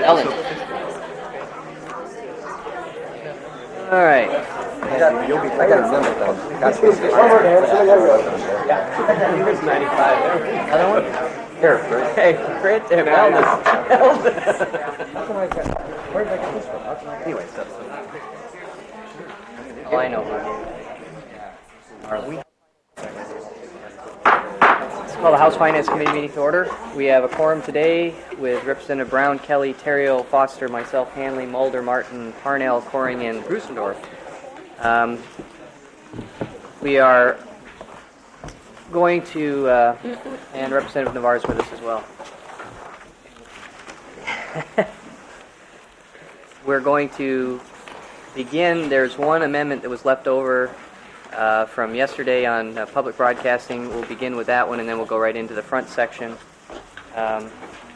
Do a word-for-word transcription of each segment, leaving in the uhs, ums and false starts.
Ellen. All right. I got a limit though. ninety-five there. Another one? Here, Chris. Hey, great there, Eldon. Eldon. How can I get, where did I get this from? How can I, anyways, that's Oh, I know. Marley. Let's call the House Finance Committee meeting to order. We have a quorum today with Representative Brown, Kelly, Terrio, Foster, myself, Hanley, Mulder, Martin, Parnell, Coring, and Grusendorf. Um, we are going to, uh, and Representative Navarre is with us as well. We're going to begin. There's one amendment that was left over uh, from yesterday on uh, public broadcasting. We'll begin with that one, and then we'll go right into the front section. Um,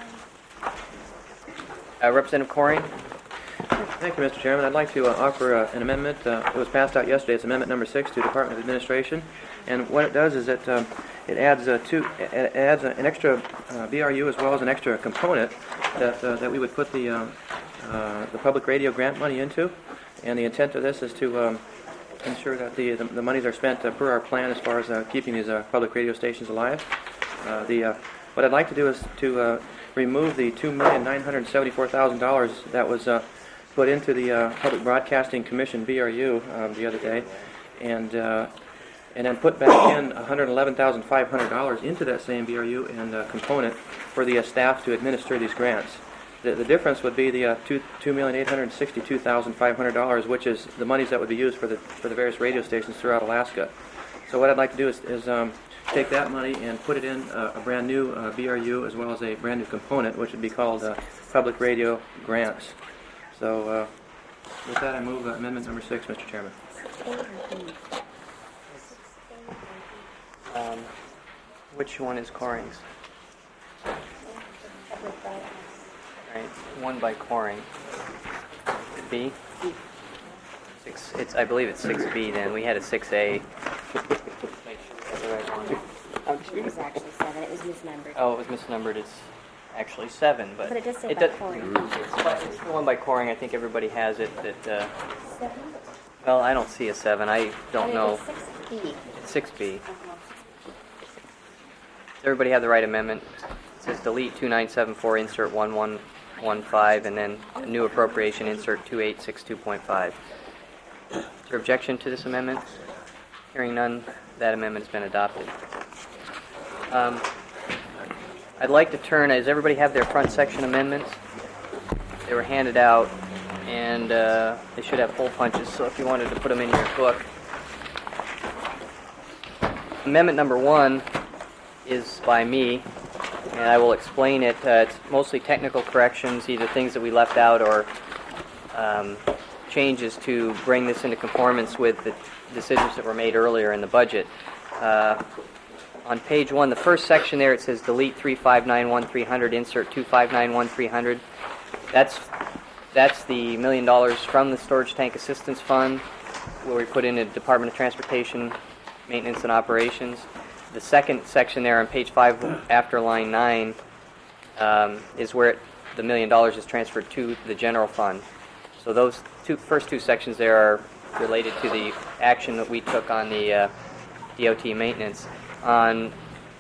uh, Representative Coring. Thank you, Mister Chairman. I'd like to uh, offer uh, an amendment. Uh, it was passed out yesterday. It's amendment number six to Department of Administration, and what it does is it um, it adds uh, two it adds an extra uh, B R U as well as an extra component that uh, that we would put the uh, uh, the public radio grant money into, and the intent of this is to um, ensure that the, the the monies are spent uh, per our plan as far as uh, keeping these uh, public radio stations alive. Uh, the uh, what I'd like to do is to uh, remove the two million nine hundred seventy-four thousand dollars that was uh, put into the uh, Public Broadcasting Commission B R U um, the other day, and uh, and then put back in one hundred eleven thousand five hundred dollars into that same B R U and uh, component for the uh, staff to administer these grants. The, the difference would be the uh, two two million eight hundred sixty-two thousand five hundred dollars, which is the monies that would be used for the for the various radio stations throughout Alaska. So what I'd like to do is, is um, take that money and put it in uh, a brand new uh, B R U as well as a brand new component, which would be called uh, Public Radio Grants. So, uh, with that, I move uh, amendment number six, Mister Chairman. Um, which one is Coring's? Right, one by Coring. B? Six. It's. I believe it's six B. Then we had a six A. Make sure we have the right one. It was actually seven. It was misnumbered. Oh, it was misnumbered. It's actually seven, but, But it does say it by does- Coring. It's, it's the one by Coring. I think everybody has it. That. Uh, Seven? well, I don't see a seven. I don't know. It's six B. It's six B. Uh-huh. Does everybody have the right amendment? It says delete two nine seven four, insert one one one five, and then a new appropriation, insert two eight six two point five. Is there objection to this amendment? Hearing none, that amendment has been adopted. Um, I'd like to turn, does everybody have their front section amendments? They were handed out, and uh, they should have hole punches, so if you wanted to put them in your book. Amendment number one is by me, and I will explain it. Uh, it's mostly technical corrections, either things that we left out or um, changes to bring this into conformance with the decisions that were made earlier in the budget. Uh, on page one, the first section there, it says delete three five nine one three hundred, insert two five nine one three hundred. That's that's the million dollars from the Storage Tank Assistance Fund, where we put in a Department of Transportation Maintenance and Operations. The second section there on page five, after line nine, um, is where it, the million dollars is transferred to the general fund. So those two first two sections there are related to the action that we took on the uh, D O T maintenance. On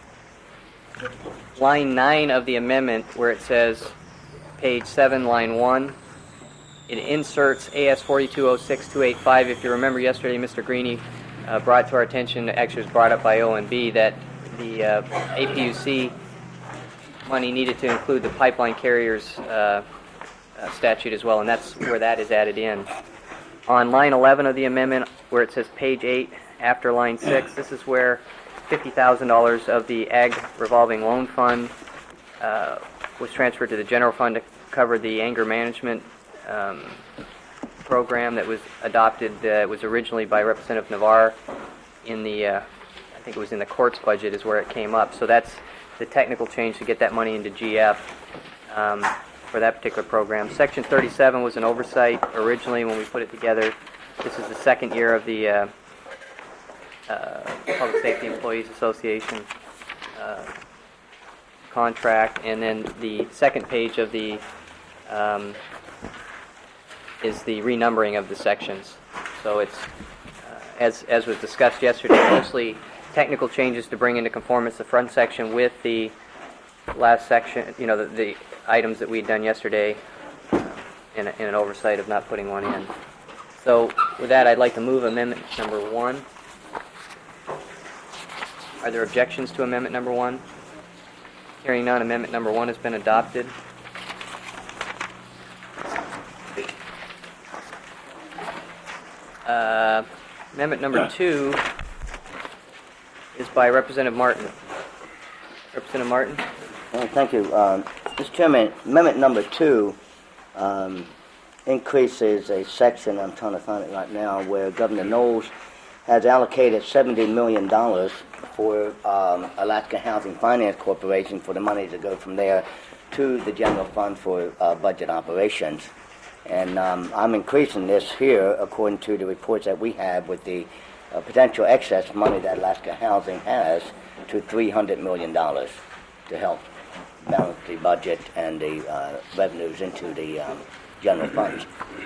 line nine of the amendment, where it says page seven, line one, it inserts A S forty-two oh six two eighty-five. If you remember yesterday, Mister Greeny uh, brought to our attention, actually was brought up by O and B, that the uh, A P U C money needed to include the pipeline carriers uh, uh, statute as well, and that's where that is added in. On line eleven of the amendment, where it says page eight, after line six, this is where fifty thousand dollars of the Ag Revolving Loan Fund uh, was transferred to the general fund to cover the anger management um, program that was adopted. Uh, it was originally by Representative Navarre in the, uh, I think it was in the court's budget is where it came up. So that's the technical change to get that money into G F um, for that particular program. Section thirty-seven was an oversight originally when we put it together. This is the second year of the uh, uh, Public Safety Employees Association uh, contract, and then the second page of the um, is the renumbering of the sections. So it's, uh, as, as was discussed yesterday, mostly technical changes to bring into conformance the front section with the last section, you know, the, the items that we'd done yesterday uh, in, a, in an oversight of not putting one in. So with that, I'd like to move amendment number one. Are there objections to amendment number one? Hearing none, amendment number one has been adopted. Uh, amendment number two is by Representative Martin. Representative Martin? Uh, Thank you. Um, Mister Chairman, amendment number two um, increases a section, I'm trying to find it right now, where Governor Knowles has allocated seventy million dollars for um, Alaska Housing Finance Corporation for the money to go from there to the general fund for uh, budget operations. And um, I'm increasing this here according to the reports that we have with the uh, potential excess money that Alaska Housing has to three hundred million dollars to help balance the budget and the uh, revenues into the um, general funds.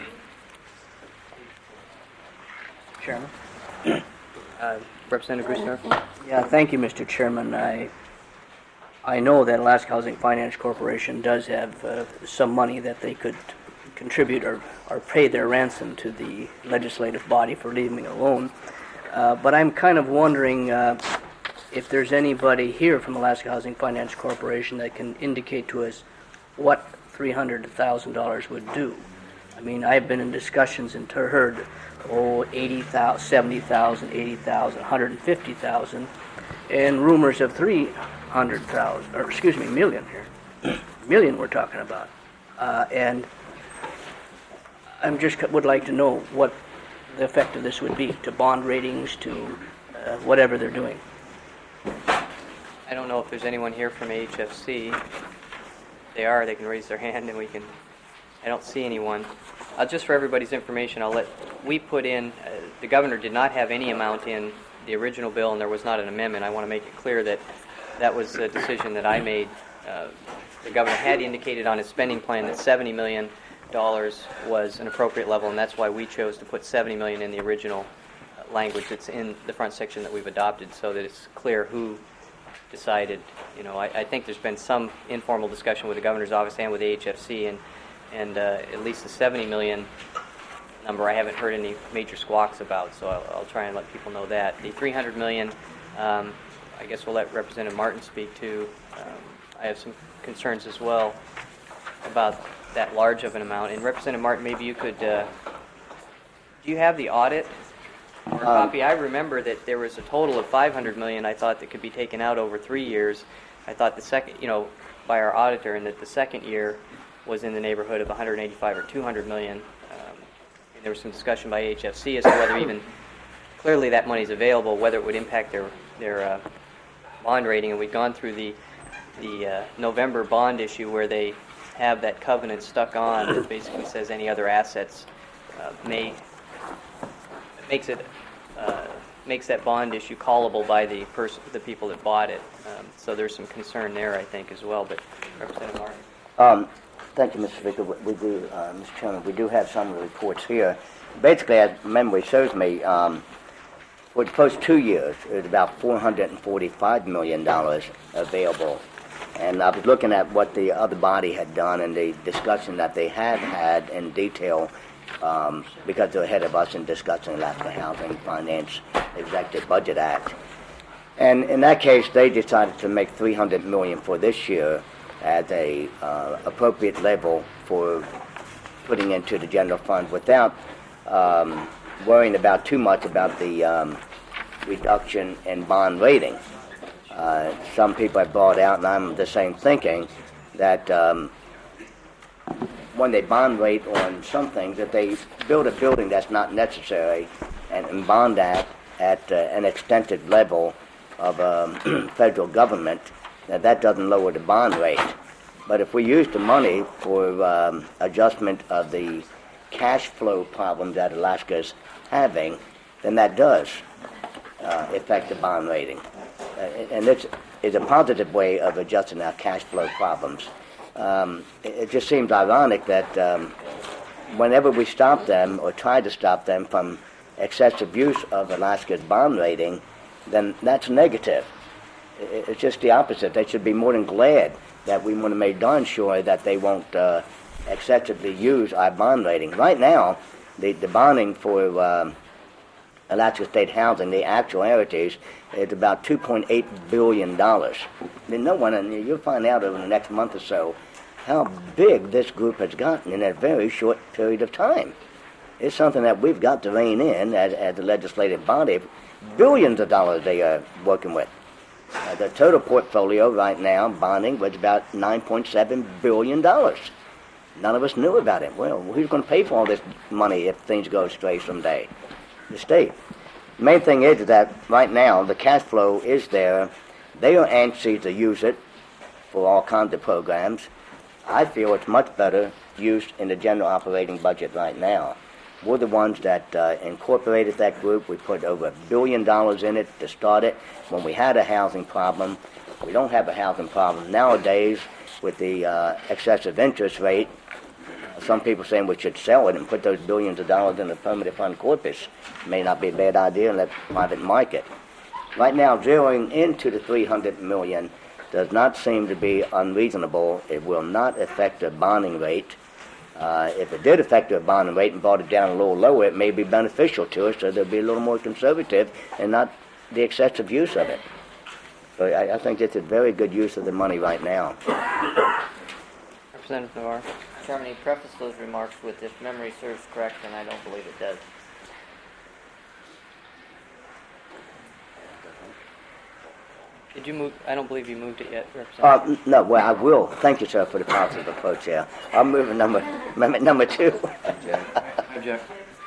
Chairman? Uh, Representative Grusdorf? Yeah, thank you, Mister Chairman. I I know that Alaska Housing Finance Corporation does have uh, some money that they could contribute or, or pay their ransom to the legislative body for leaving it alone. Uh, but I'm kind of wondering uh, if there's anybody here from Alaska Housing Finance Corporation that can indicate to us what three hundred thousand dollars would do. I mean, I've been in discussions and heard, oh, eighty thousand, seventy thousand, eighty thousand, one hundred fifty thousand, and rumors of three hundred thousand, or excuse me, million here. Million we're talking about. Uh, and I'm just would like to know what the effect of this would be to bond ratings, to uh, whatever they're doing. I don't know if there's anyone here from A H F C. If they are, they can raise their hand and we can... I don't see anyone. Uh, just for everybody's information, I'll let... We put in... Uh, the governor did not have any amount in the original bill, and there was not an amendment. I want to make it clear that that was a decision that I made. Uh, the governor had indicated on his spending plan that seventy million dollars was an appropriate level, and that's why we chose to put seventy million dollars in the original uh, language that's in the front section that we've adopted, so that it's clear who decided. You know, I, I think there's been some informal discussion with the governor's office and with A H F C, and and uh, at least the seventy million dollars number I haven't heard any major squawks about, so I'll, I'll try and let people know that. The three hundred million dollars, um, I guess we'll let Representative Martin speak to. Um, I have some concerns as well about that large of an amount. And Representative Martin, maybe you could, uh, do you have the audit or a Um, copy? I remember that there was a total of five hundred million dollars I thought that could be taken out over three years. I thought the second, you know, by our auditor, and that the second year was in the neighborhood of one hundred eighty-five or two hundred million dollars. Um, and there was some discussion by A H F C as to whether even clearly that money is available, whether it would impact their their uh, bond rating. And we've gone through the the uh, November bond issue where they have that covenant stuck on that basically says any other assets uh, may makes it uh, makes that bond issue callable by the person, the people that bought it. Um, so there's some concern there, I think, as well. But Representative Martin. Um, thank you, Mister Speaker. We do, uh, Mister Chairman, we do have some of the reports here. Basically, as memory shows me, um, for the first two years, it was about four hundred forty-five million dollars available. And I was looking at what the other body had done and the discussion that they had had in detail, um, because they're ahead of us in discussing Alaska Housing Finance Executive Budget Act. And in that case, they decided to make three hundred million dollars for this year as a uh, appropriate level for putting into the general fund without um, worrying about too much about the um, reduction in bond rating. Uh, some people have brought out, and I'm the same thinking, that um, when they bond rate on some things, if they build a building that's not necessary and, and bond that at uh, an extended level of um, federal government, that that doesn't lower the bond rate. But if we use the money for um, adjustment of the cash flow problem that Alaska is having, then that does uh, affect the bond rating. Uh, and this is a positive way of adjusting our cash flow problems. Uh, um, it, it just seems ironic that um, whenever we stop them or try to stop them from excessive use of Alaska's bond rating, then that's negative. It, it's just the opposite. They should be more than glad that we want to make darn sure that they won't uh, excessively use our bond rating. Right now, the, the bonding for um, Alaska State Housing, the actualities, is about two point eight billion dollars. Then no one, and you'll find out over the next month or so, how big this group has gotten in a very short period of time. It's something that we've got to rein in as, as a legislative body. Billions of dollars they are working with. Uh, the total portfolio right now, bonding, was about nine point seven billion dollars. None of us knew about it. Well, who's going to pay for all this money if things go astray someday? The state. The main thing is that right now the cash flow is there. They are anxious to use it for all kinds of programs. I feel it's much better used in the general operating budget right now. We're the ones that uh, incorporated that group. We put over a billion dollars in it to start it when we had a housing problem. We don't have a housing problem nowadays with the uh, excessive interest rate. Some people saying we should sell it and put those billions of dollars in the permanent fund corpus. May not be a bad idea in the private market. Right now, zeroing into the three hundred million does not seem to be unreasonable. It will not affect the bonding rate. Uh, if it did affect the bonding rate and brought it down a little lower, it may be beneficial to us, so they'll be a little more conservative and not the excessive use of it. So I, I think it's a very good use of the money right now. Representative Navarro. Chairman, he prefaced those remarks with, if memory serves correct, and I don't believe it does. Did you move? I don't believe you moved it yet, Representative. Uh, no, well, I will. Thank you, sir, for the positive approach here. I'm moving number, amendment number two. Object.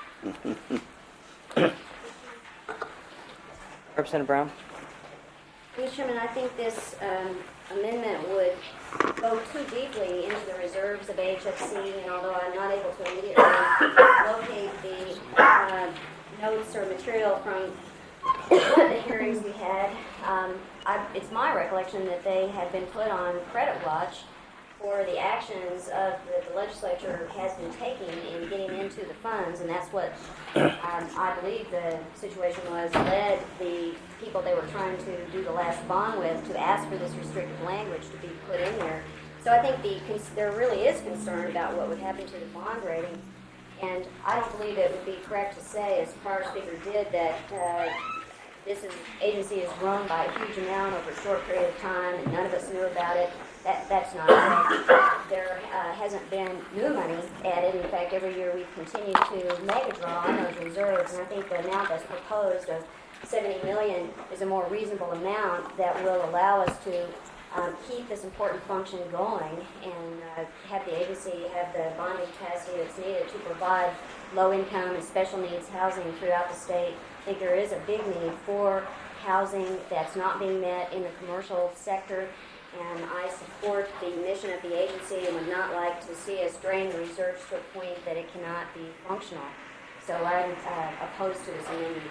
Representative Brown. Mister Chairman, I think this um, amendment would go too deeply into the reserves of H F C, and although I'm not able to immediately locate the uh, notes or material from the hearings we had, um, I, it's my recollection that they have been put on credit watch for the actions of that the legislature has been taking in getting into the funds, and that's what um, I believe the situation was, led the people they were trying to do the last bond with to ask for this restrictive language to be put in there. So I think the there really is concern about what would happen to the bond rating, and I don't believe it would be correct to say, as the prior speaker did, that uh, this is, agency has grown by a huge amount over a short period of time, and none of us knew about it. That, that's not correct. There uh, hasn't been new money added. In fact, every year we've continued to make a draw on those reserves, and I think the amount that's proposed of seventy million dollars is a more reasonable amount that will allow us to um, keep this important function going and uh, have the agency have the bonding capacity that's needed to provide low-income and special needs housing throughout the state. I think there is a big need for housing that's not being met in the commercial sector, and I support the mission of the agency and would not like to see us drain the reserves to a point that it cannot be functional. So I'm uh, opposed to this amendment.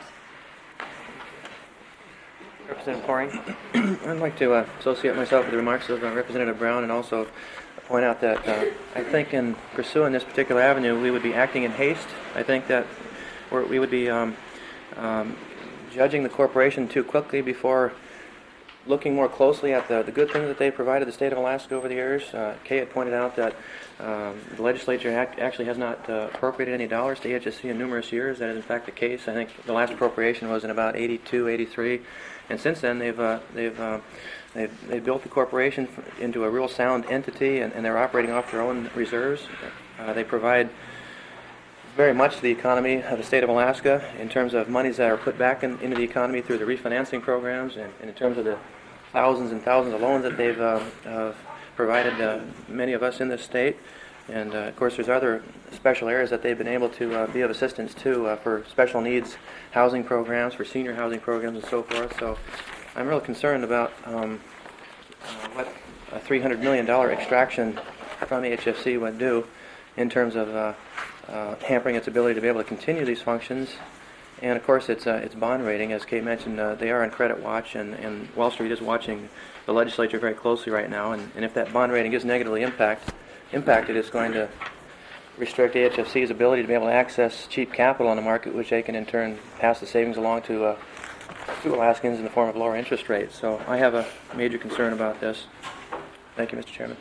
Representative Corring. I'd like to uh, associate myself with the remarks of uh, Representative Brown and also point out that uh, I think in pursuing this particular avenue, we would be acting in haste. I think that we're, we would be um, um, judging the corporation too quickly before looking more closely at the, the good things that they provided the state of Alaska over the years. Uh, Kay had pointed out that um, the legislature act, actually has not uh, appropriated any dollars to H S C in numerous years. That is in fact the case. I think the last appropriation was in about eighty-two, eighty-three, and since then they've uh, they've, uh, they've they've built the corporation into a real sound entity, and, and they're operating off their own reserves. Uh, they provide very much to the economy of the state of Alaska in terms of monies that are put back in, into the economy through the refinancing programs, and, and in terms of the thousands and thousands of loans that they've uh, uh, provided uh, many of us in this state. And uh, of course there's other special areas that they've been able to uh, be of assistance to uh, for special needs housing programs, for senior housing programs and so forth. So I'm really concerned about um, uh, what a three hundred million dollars extraction from H F C would do in terms of uh, uh, hampering its ability to be able to continue these functions And of course, its uh, its bond rating, as Kate mentioned, uh, they are on credit watch, and, and Wall Street is watching the legislature very closely right now. And, and if that bond rating is negatively impact, impacted, it's going to restrict A H F C's ability to be able to access cheap capital on the market, which they can in turn pass the savings along to uh, to Alaskans in the form of lower interest rates. So I have a major concern about this. Thank you, Mister Chairman.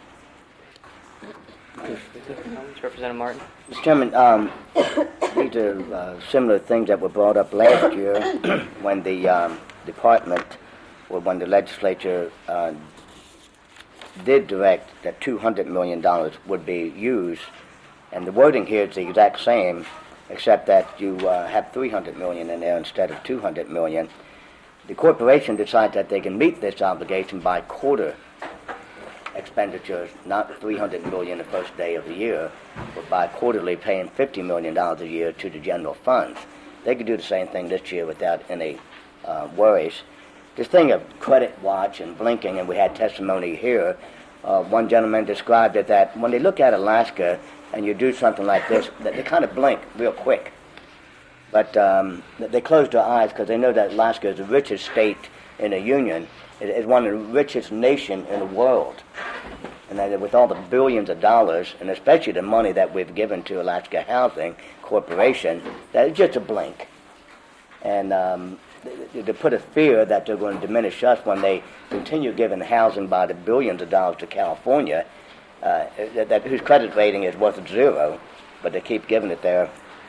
Representative Martin. Mister Chairman, um, these are uh, similar things that were brought up last year when the um, department, or when the legislature uh, did direct that two hundred million dollars would be used. And the wording here is the exact same, except that you uh, have three hundred million dollars in there instead of two hundred million dollars. The corporation decides that they can meet this obligation by quarter expenditures, not three hundred million dollars the first day of the year, but by quarterly paying fifty million dollars a year to the general funds. They could do the same thing this year without any uh, worries. This thing of credit watch and blinking, and we had testimony here, uh, one gentleman described it that when they look at Alaska and you do something like this, that they kind of blink real quick. But um, they close their eyes because they know that Alaska is the richest state in the Union. It is one of the richest nations in the world. And that with all the billions of dollars, and especially the money that we've given to Alaska Housing Corporation, that is just a blink. And um, to put a fear that they're going to diminish us when they continue giving housing by the billions of dollars to California, uh, that, that whose credit rating is worth zero, but they keep giving it there.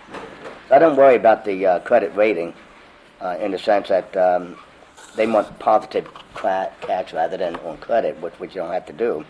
I don't worry about the uh, credit rating uh, in the sense that um, they want positive cash rather than on credit, which, which you don't have to do.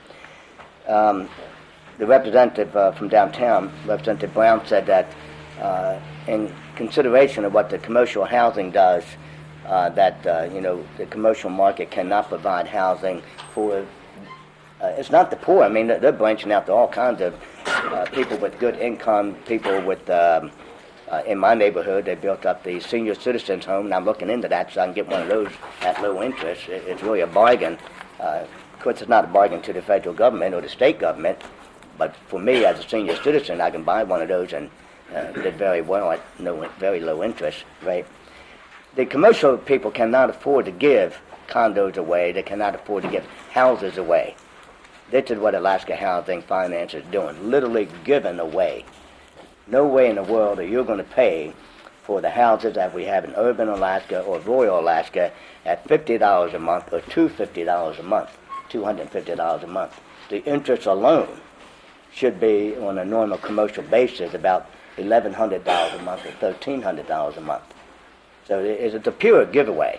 Um, the representative uh, from downtown, Representative Brown, said that uh, in consideration of what the commercial housing does, uh, that uh, you know the commercial market cannot provide housing for. Uh, it's not the poor. I mean, they're branching out to all kinds of uh, people with good income, people with. Um, Uh, in my neighborhood, they built up the senior citizens home, and I'm looking into that so I can get one of those at low interest. It, it's really a bargain. Uh, of course, it's not a bargain to the federal government or the state government, but for me as a senior citizen, I can buy one of those and uh, live very well at no, very low interest rate. The commercial people cannot afford to give condos away. They cannot afford to give houses away. This is what Alaska Housing Finance is doing, literally giving away. No way in the world are you going to pay for the houses that we have in urban Alaska or rural Alaska at fifty dollars a month or two hundred fifty dollars a month, two hundred fifty dollars a month. The interest alone should be, on a normal commercial basis, about eleven hundred dollars a month or thirteen hundred dollars a month. So it's a pure giveaway.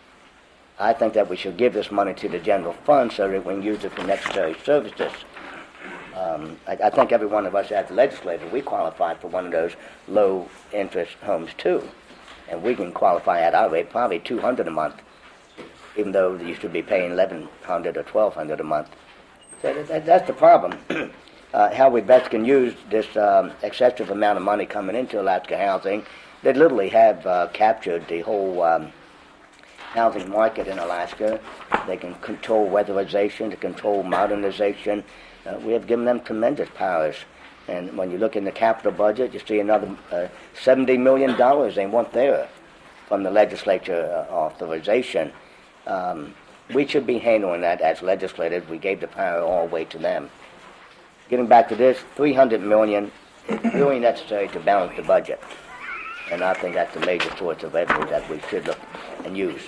I think that we should give this money to the general fund so that we can use it for necessary services. Um, I, I think every one of us as legislators, we qualify for one of those low-interest homes too. And we can qualify at our rate probably two hundred dollars a month, even though you should be paying eleven hundred dollars or twelve hundred dollars a month. So that, that, that's the problem. uh, how we best can use this um, excessive amount of money coming into Alaska Housing. They literally have uh, captured the whole um, housing market in Alaska. They can control weatherization, to control modernization. Uh, we have given them tremendous powers. And when you look in the capital budget, you see another uh, seventy million dollars they want there from the legislature uh, authorization. Um, we should be handling that as legislators. We gave the power all the way to them. Getting back to this, three hundred million dollars is really necessary to balance the budget. And I think that's a major source of revenue that we should look and use.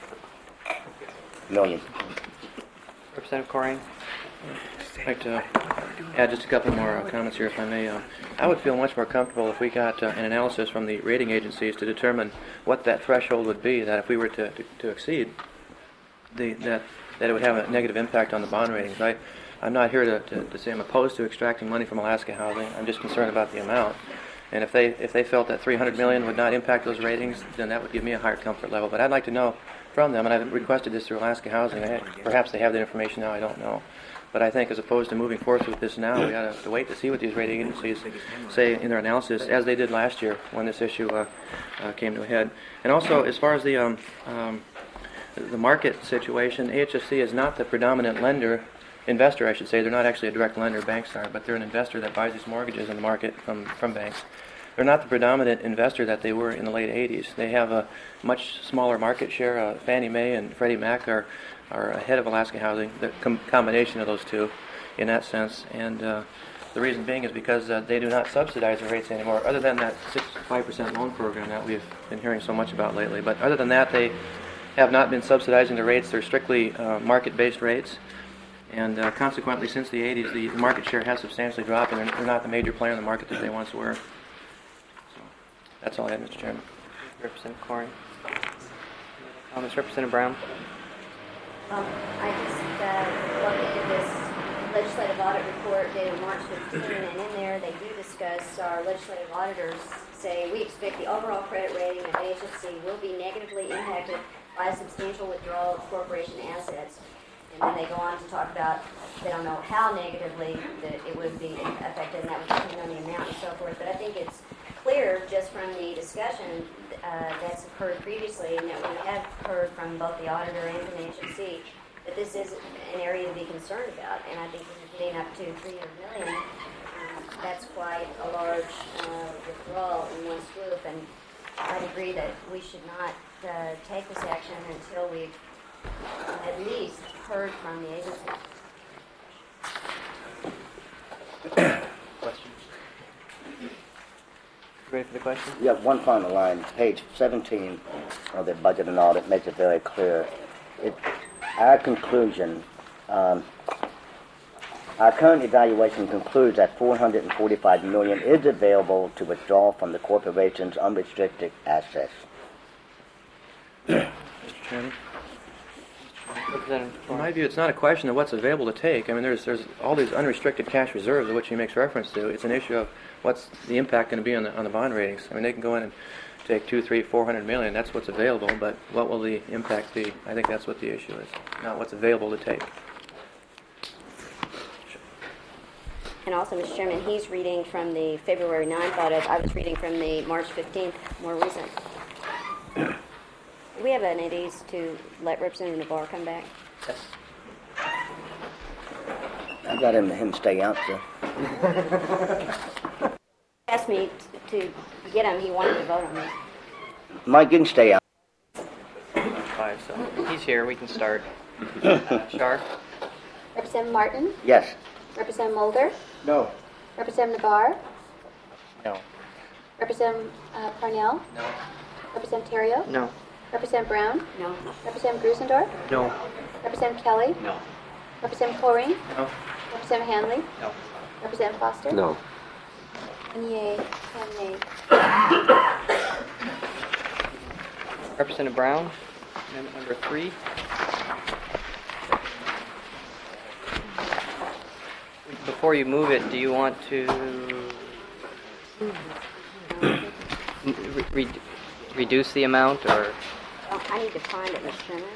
Million. Representative Corring. I'd like to add just a couple more uh, comments here, if I may. Uh, I would feel much more comfortable if we got uh, an analysis from the rating agencies to determine what that threshold would be, that if we were to, to, to exceed, the, that, that it would have a negative impact on the bond ratings. I, I'm not here to, to, to say I'm opposed to extracting money from Alaska Housing. I'm just concerned about the amount. And if they if they felt that three hundred million dollars would not impact those ratings, then that would give me a higher comfort level. But I'd like to know from them, and I've requested this through Alaska Housing. I, perhaps they have the information now, I don't know. But I think as opposed to moving forth with this now, we ought to wait to see what these rating agencies say in their analysis, as they did last year when this issue uh, uh, came to a head. And also, as far as the um, um, the market situation, A H F C is not the predominant lender, investor I should say. They're not actually a direct lender, banks are, but they're an investor that buys these mortgages in the market from, from banks. they're not the predominant investor that they were in the late eighties. They have a much smaller market share. Uh, Fannie Mae and Freddie Mac are, are ahead of Alaska Housing, the com- combination of those two in that sense. And uh, the reason being is because uh, they do not subsidize the rates anymore, other than that six to five percent loan program that we've been hearing so much about lately. But other than that, they have not been subsidizing the rates. They're strictly uh, market-based rates. And uh, consequently, since the eighties, the, the market share has substantially dropped, and they're, they're not the major player in the market that they once were. So that's all I have, Mister Chairman. Representative Corey. Comments, Representative Brown? Um, I just uh, looked into this legislative audit report dated March fifteenth, and in there they do discuss, our legislative auditors say, we expect the overall credit rating of A H F C will be negatively impacted by a substantial withdrawal of corporation assets. And then they go on to talk about, they don't know how negatively that it would be affected, and that would depend on the amount and so forth. But I think it's clear just from the discussion uh, that's occurred previously, and that we have heard from both the auditor and from H F C, that this is an area to be concerned about. And I think when you're getting up to three hundred million, um, that's quite a large uh, withdrawal in one swoop. And I'd agree that we should not uh, take this action until we've at least heard from the agency. Question. Ready for the question? Yeah, one final line, page seventeen of the budget and audit makes it very clear. It, our conclusion, um, our current evaluation concludes that four hundred forty-five million dollars is available to withdraw from the corporation's unrestricted assets. Mister Chairman? Representative In Corey. my view, it's not a question of what's available to take. I mean, there's there's all these unrestricted cash reserves of which he makes reference to. It's an issue of what's the impact going to be on the on the bond ratings. I mean, they can go in and take two, three, four hundred million. That's what's available. But what will the impact be? I think that's what the issue is, not what's available to take. And also, Mister Chairman, he's reading from the February ninth audit. I was reading from the March fifteenth, more recent. Do we have any of these to let Representative Navarre come back? Yes. I got him, him stay out, sir. He asked me t- to get him. He wanted to vote on this. Mike, you can stay out. Five, so he's here. We can start. Uh, Shar? Representative Martin, Yes. Representative Mulder, No. Representative Navarre, No. Representative uh, Parnell, No. Representative Terrio, No. Representative Brown, No. Representative Grusendorf, No. Representative Kelly, No. Representative Coring, No. Representative Hanley, No. Representative Foster. No. And yay, ten nay. Representative Brown, amendment number three. Before you move it, do you want to re- re- reduce the amount, or? Oh, I need to find it, Mister Chairman.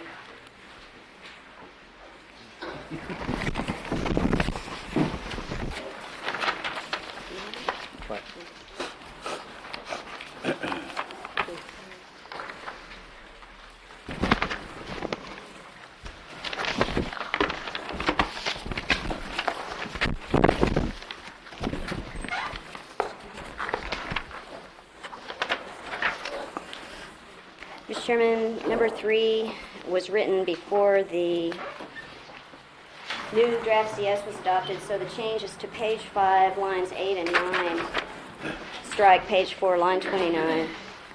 What? Mister Chairman, number three was written before the new draft C S was adopted, so the change is to page five, lines eight and nine. Strike page four, line twenty-nine.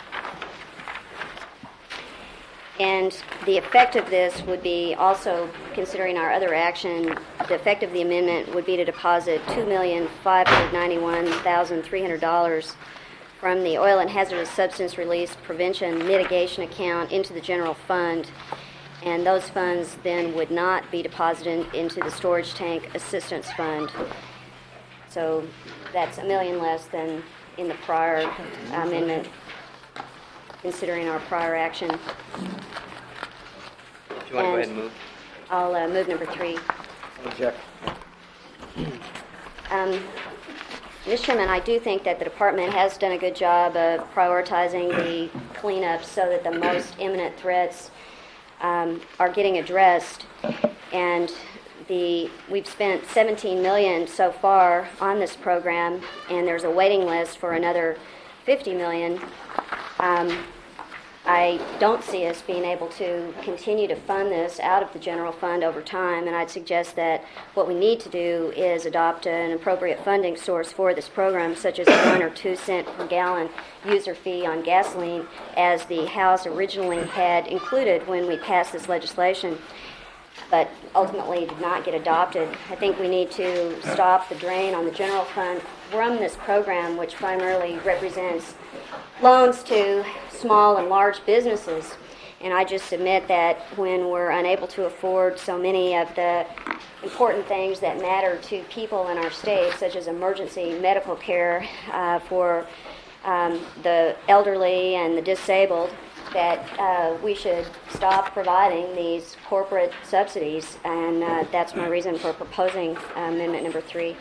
And the effect of this would be, also considering our other action, the effect of the amendment would be to deposit two million five hundred ninety-one thousand three hundred dollars from the Oil and Hazardous Substance Release Prevention Mitigation Account into the general fund, and those funds then would not be deposited into the Storage Tank Assistance Fund. So that's a million less than in the prior amendment, considering our prior action. Do you want to go ahead and move? I'll uh, move number three. Object. Um, Mister Chairman, I do think that the department has done a good job of prioritizing the cleanup so that the most imminent threats um, are getting addressed. And the, we've spent seventeen million dollars so far on this program, and there's a waiting list for another fifty million dollars. Um, I don't see us being able to continue to fund this out of the general fund over time, and I'd suggest that what we need to do is adopt an appropriate funding source for this program, such as a one or two cent per gallon user fee on gasoline, as the House originally had included when we passed this legislation, but ultimately did not get adopted. I think we need to stop the drain on the general fund from this program, which primarily represents loans to small and large businesses. And I just submit that when we're unable to afford so many of the important things that matter to people in our state, such as emergency medical care uh, for um, the elderly and the disabled, that uh, we should stop providing these corporate subsidies. And uh, that's my reason for proposing amendment number three.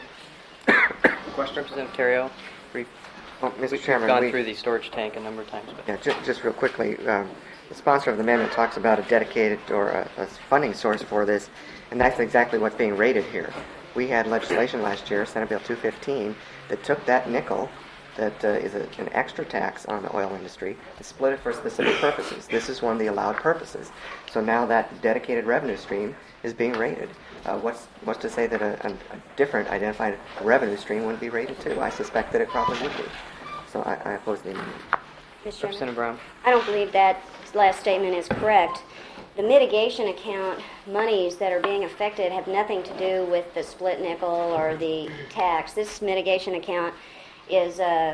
Question? Representative Terrio, brief. Well, Mister We've Chairman, gone we, through the storage tank a number of times. But yeah, just, just real quickly, um, the sponsor of the amendment talks about a dedicated or a, a funding source for this, and that's exactly what's being rated here. We had legislation last year, Senate Bill two fifteen, that took that nickel that uh, is a, an extra tax on the oil industry and split it for specific purposes. This is one of the allowed purposes. So now that dedicated revenue stream is being rated. Uh, what's, what's to say that a, a, a different identified revenue stream wouldn't be rated too? I suspect that it probably would be. So I, I oppose the amendment. Mister Chairman? Representative Brown. I don't believe that last statement is correct. The mitigation account monies that are being affected have nothing to do with the split nickel or the tax. This mitigation account is uh,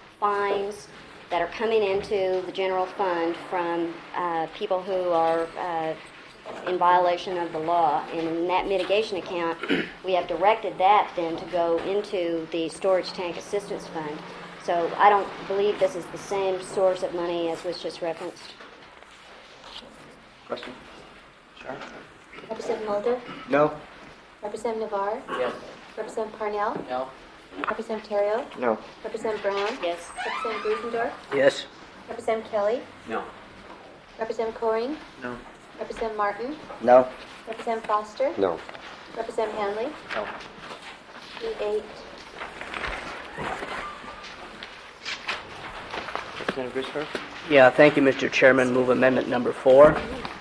fines that are coming into the general fund from uh, people who are uh, in violation of the law. And in that mitigation account, we have directed that then to go into the storage tank assistance fund. So I don't believe this is the same source of money as was just referenced. Question? Sure. Representative Mulder? No. Representative Navarre? Yes. Representative Parnell? No. Representative Terrio? No. Representative Brown? Yes. Representative Grusendorf? Yes. Representative Kelly? No. Representative Coring? No. Representative Martin? No? Representative Foster? No. Representative Hanley? No. E eight. Representative Grisper. Yeah, thank you, Mister Chairman. Move amendment number four.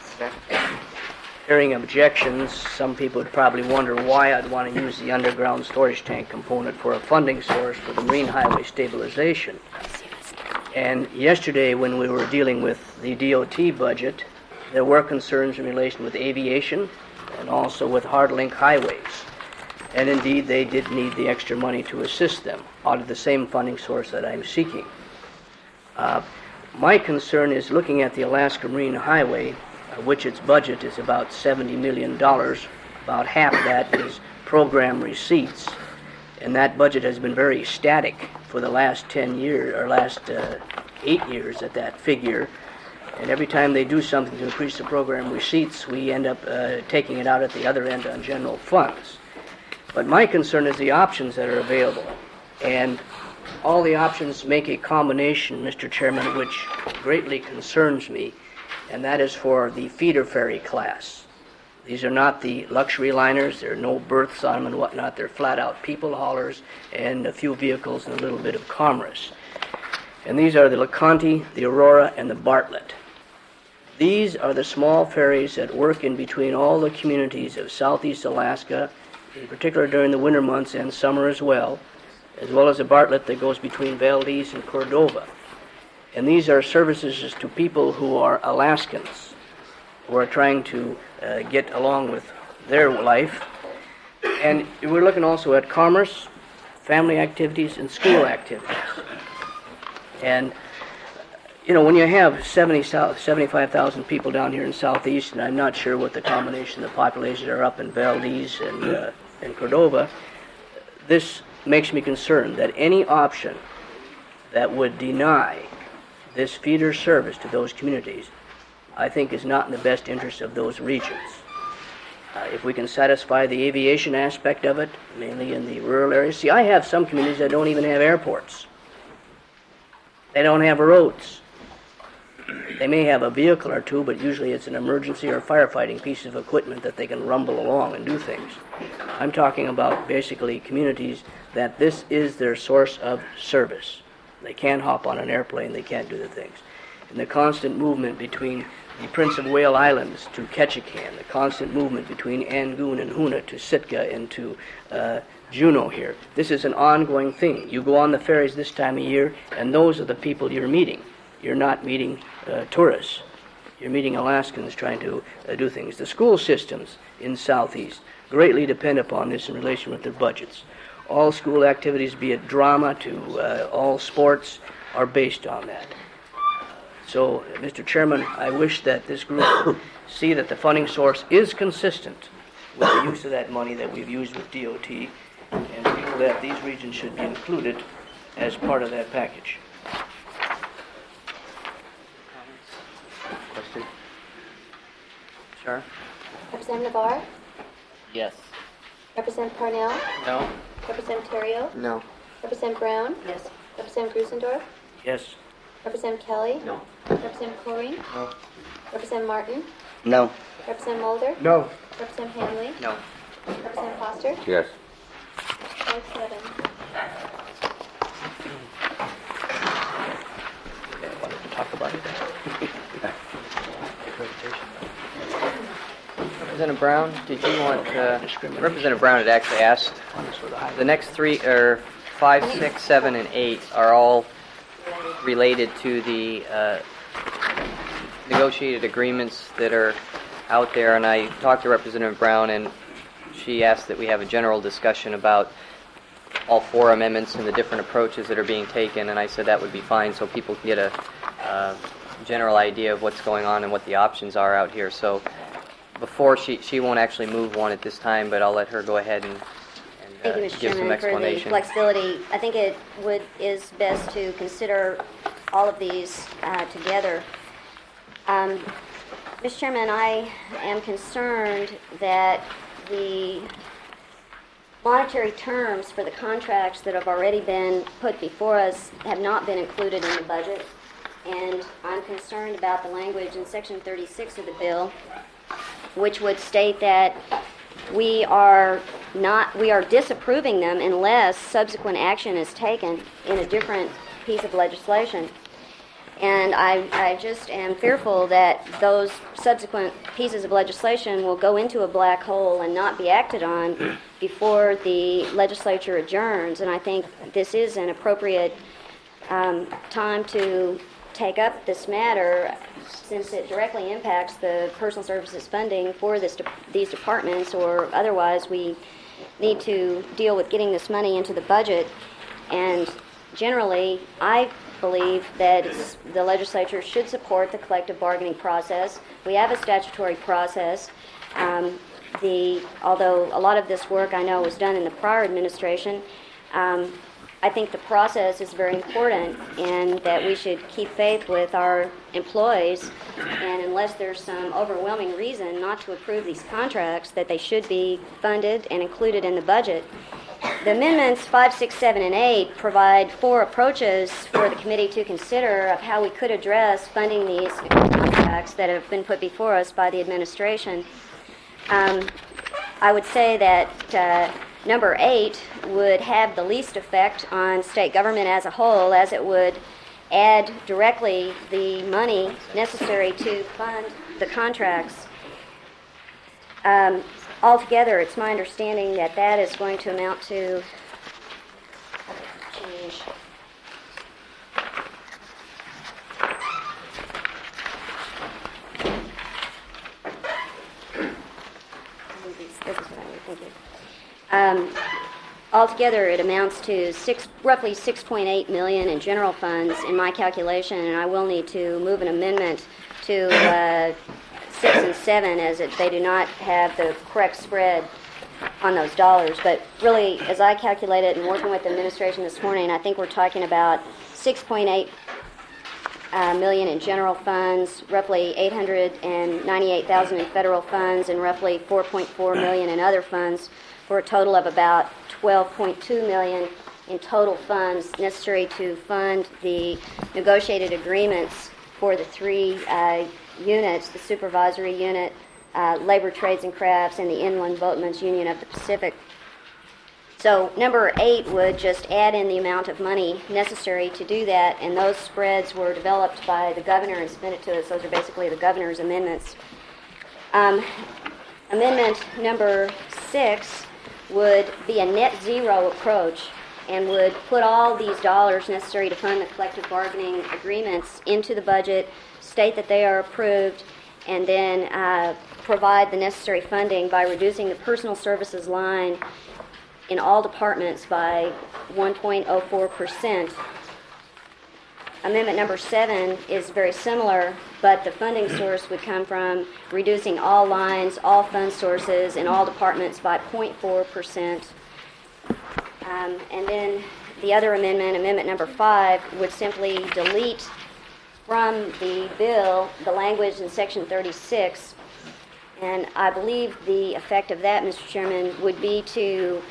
Hearing objections, some people would probably wonder why I'd want to use the underground storage tank component for a funding source for the marine highway stabilization. And yesterday, when we were dealing with the D O T budget, there were concerns in relation with aviation and also with hard-link highways. And indeed, they did need the extra money to assist them out of the same funding source that I'm seeking. Uh, my concern is looking at the Alaska Marine Highway, uh, which its budget is about seventy million dollars. About half of that is program receipts. And that budget has been very static for the last ten years, or last uh, eight years at that figure. And every time they do something to increase the program receipts, we end up uh, taking it out at the other end on general funds. But my concern is the options that are available. And all the options make a combination, Mister Chairman, which greatly concerns me, and that is for the feeder ferry class. These are not the luxury liners. There are no berths on them and whatnot. They're flat-out people haulers and a few vehicles and a little bit of commerce. And these are the LeConte, the Aurora, and the Bartlett. These are the small ferries that work in between all the communities of southeast Alaska, in particular during the winter months and summer as well, as well as the Bartlett that goes between Valdez and Cordova. And these are services to people who are Alaskans, who are trying to uh, get along with their life. And we're looking also at commerce, family activities, and school activities. And, you know, when you have seventy, seventy-five thousand people down here in Southeast, and I'm not sure what the combination of the populations are up in Valdez and, uh, and Cordova, this makes me concerned that any option that would deny this feeder service to those communities, I think is not in the best interest of those regions. Uh, if we can satisfy the aviation aspect of it, mainly in the rural areas. See, I have some communities that don't even have airports. They don't have roads. They may have a vehicle or two, but usually it's an emergency or firefighting piece of equipment that they can rumble along and do things. I'm talking about basically communities that this is their source of service. They can't hop on an airplane, they can't do the things. And the constant movement between the Prince of Wales Islands to Ketchikan, the constant movement between Angoon and Hoonah to Sitka and to uh, Juneau here. This is an ongoing thing. You go on the ferries this time of year, and those are the people you're meeting. You're not meeting uh, tourists. You're meeting Alaskans trying to uh, do things. The school systems in Southeast greatly depend upon this in relation with their budgets. All school activities, be it drama to uh, all sports, are based on that. So, Mister Chairman, I wish that this group see that the funding source is consistent with the use of that money that we've used with D O T, and feel that these regions should be included as part of that package. Question? Sure. Representative Navarre, Yes. Representative Parnell, No? Representative Terrio, No. Representative Brown, Yes. Representative Grusendorf, Yes. Representative Kelly, No. Representative Coring, No. Representative Martin, No. Representative Mulder, No. Representative Hanley, No. Representative Foster, Yes. five seven. Okay, I wanted to talk about it. Representative Brown, did you want, uh, Representative Brown had actually asked, the next three, or five, six, seven, and eight are all related to the uh, negotiated agreements that are out there, and I talked to Representative Brown, and she asked that we have a general discussion about all four amendments and the different approaches that are being taken, and I said that would be fine so people can get a uh, general idea of what's going on and what the options are out here. So before, she, she won't actually move one at this time, but I'll let her go ahead and, and Thank you, uh, Mister give some Chairman, for the explanation. flexibility. I think it would is best to consider all of these uh, together. Um, Mister Chairman, I am concerned that the monetary terms for the contracts that have already been put before us have not been included in the budget, and I'm concerned about the language in Section thirty-six of the bill, which would state that we are not we are disapproving them unless subsequent action is taken in a different piece of legislation. And I, I just am fearful that those subsequent pieces of legislation will go into a black hole and not be acted on before the legislature adjourns. And I think this is an appropriate um, time to take up this matter, since it directly impacts the personal services funding for this de- these departments, or otherwise we need to deal with getting this money into the budget. And generally, I believe that it's, the legislature should support the collective bargaining process. We have a statutory process. Um, the although a lot of this work I know was done in the prior administration, um, I think the process is very important, and that we should keep faith with our employees, and unless there's some overwhelming reason not to approve these contracts, that they should be funded and included in the budget. The amendments five, six, seven, and eight provide four approaches for the committee to consider of how we could address funding these contracts that have been put before us by the administration. Um, I would say that uh, number eight would have the least effect on state government as a whole, as it would add directly the money necessary to fund the contracts. Um, altogether, it's my understanding that that is going to amount to change. This is what I was thinking. Um, altogether, it amounts to six, roughly six point eight million dollars in general funds in my calculation, and I will need to move an amendment to uh, six and seven, as it, they do not have the correct spread on those dollars. But really, as I calculated and working with the administration this morning, I think we're talking about six point eight uh, million in general funds, roughly eight hundred ninety-eight thousand in federal funds, and roughly four point four million in other funds, for a total of about twelve point two million in total funds necessary to fund the negotiated agreements for the three uh, units, the supervisory unit, uh, Labor Trades and Crafts, and the Inland Boatmen's Union of the Pacific. So number eight would just add in the amount of money necessary to do that, and those spreads were developed by the governor and submitted to us. Those are basically the governor's amendments. Um, amendment number six would be a net zero approach and would put all these dollars necessary to fund the collective bargaining agreements into the budget, state that they are approved, and then uh, provide the necessary funding by reducing the personal services line in all departments by one point zero four percent. Amendment number seven is very similar, but the funding source would come from reducing all lines, all fund sources in all departments by zero point four percent. Um, and then the other amendment, amendment number five, would simply delete from the bill the language in section thirty-six. And I believe the effect of that, Mister Chairman, would be to,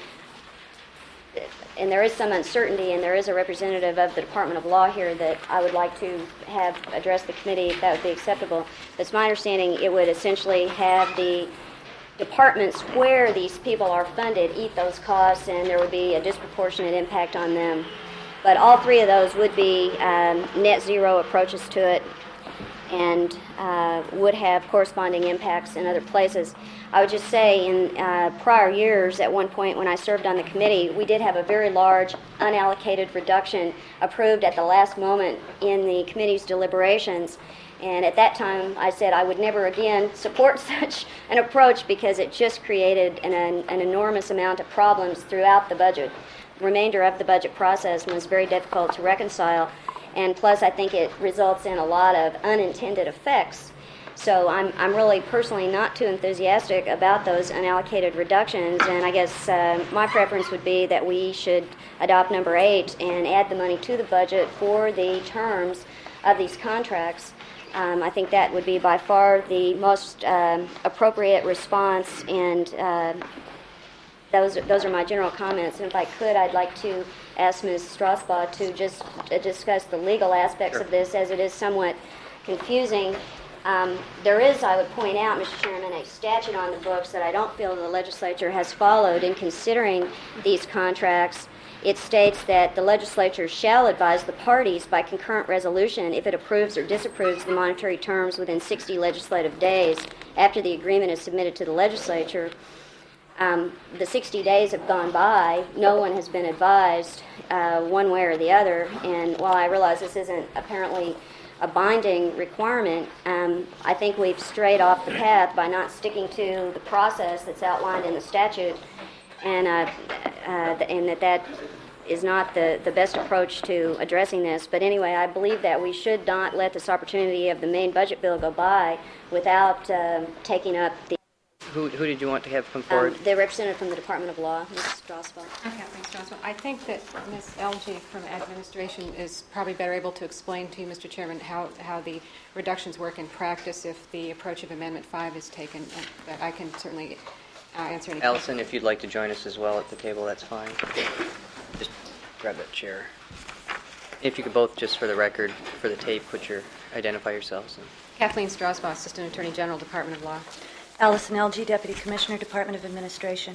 and there is some uncertainty, and there is a representative of the Department of Law here that I would like to have address the committee, if that would be acceptable. But it's my understanding it would essentially have the departments where these people are funded eat those costs, and there would be a disproportionate impact on them. But all three of those would be um, net zero approaches to it, and uh, would have corresponding impacts in other places. I would just say in uh, prior years, at one point when I served on the committee, we did have a very large unallocated reduction approved at the last moment in the committee's deliberations. And at that time, I said I would never again support such an approach because it just created an, an, an enormous amount of problems throughout the budget. The remainder of the budget process was very difficult to reconcile. And plus, I think it results in a lot of unintended effects. So I'm, I'm really personally not too enthusiastic about those unallocated reductions, and I guess uh, my preference would be that we should adopt number eight and add the money to the budget for the terms of these contracts. Um, I think that would be by far the most um, appropriate response, and uh, those, those are my general comments. And if I could, I'd like to ask Miz Strasbaugh to just uh, discuss the legal aspects Sure. of this, as it is somewhat confusing. Um, there is, I would point out, Mister Chairman, a statute on the books that I don't feel the legislature has followed in considering these contracts. It states that the legislature shall advise the parties by concurrent resolution if it approves or disapproves the monetary terms within sixty legislative days after the agreement is submitted to the legislature. Um, the sixty days have gone by. No one has been advised uh, one way or the other. And while I realize this isn't apparently a binding requirement, um, I think we've strayed off the path by not sticking to the process that's outlined in the statute, and uh, uh, and that that is not the, the best approach to addressing this. But anyway, I believe that we should not let this opportunity of the main budget bill go by without uh, taking up the Who, who did you want to have come um, forward? the representative from the Department of Law, Miz Strasbaugh. Okay, thanks, Johnson. I think that Miz L G from administration is probably better able to explain to you, Mister Chairman, how, how the reductions work in practice if the approach of Amendment five is taken. Uh, But I can certainly uh, answer any Allison, questions. if you'd like to join us as well at the table, that's fine. Just grab that chair. If you could both, just for the record, for the tape, put your, identify yourselves. And Kathleen Strasbaugh, Assistant Attorney General, Department of Law. Allison L G, Deputy Commissioner, Department of Administration.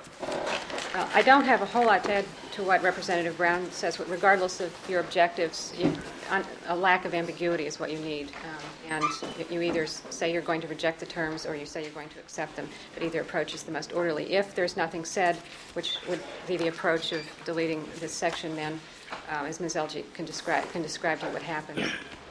Well, I don't have a whole lot to add to what Representative Brown says. But regardless of your objectives, you, un, a lack of ambiguity is what you need. Um, and you either say you're going to reject the terms or you say you're going to accept them, but either approach is the most orderly. If there's nothing said, which would be the approach of deleting this section, then, uh, as Miz L G can describe, can describe to you what happens.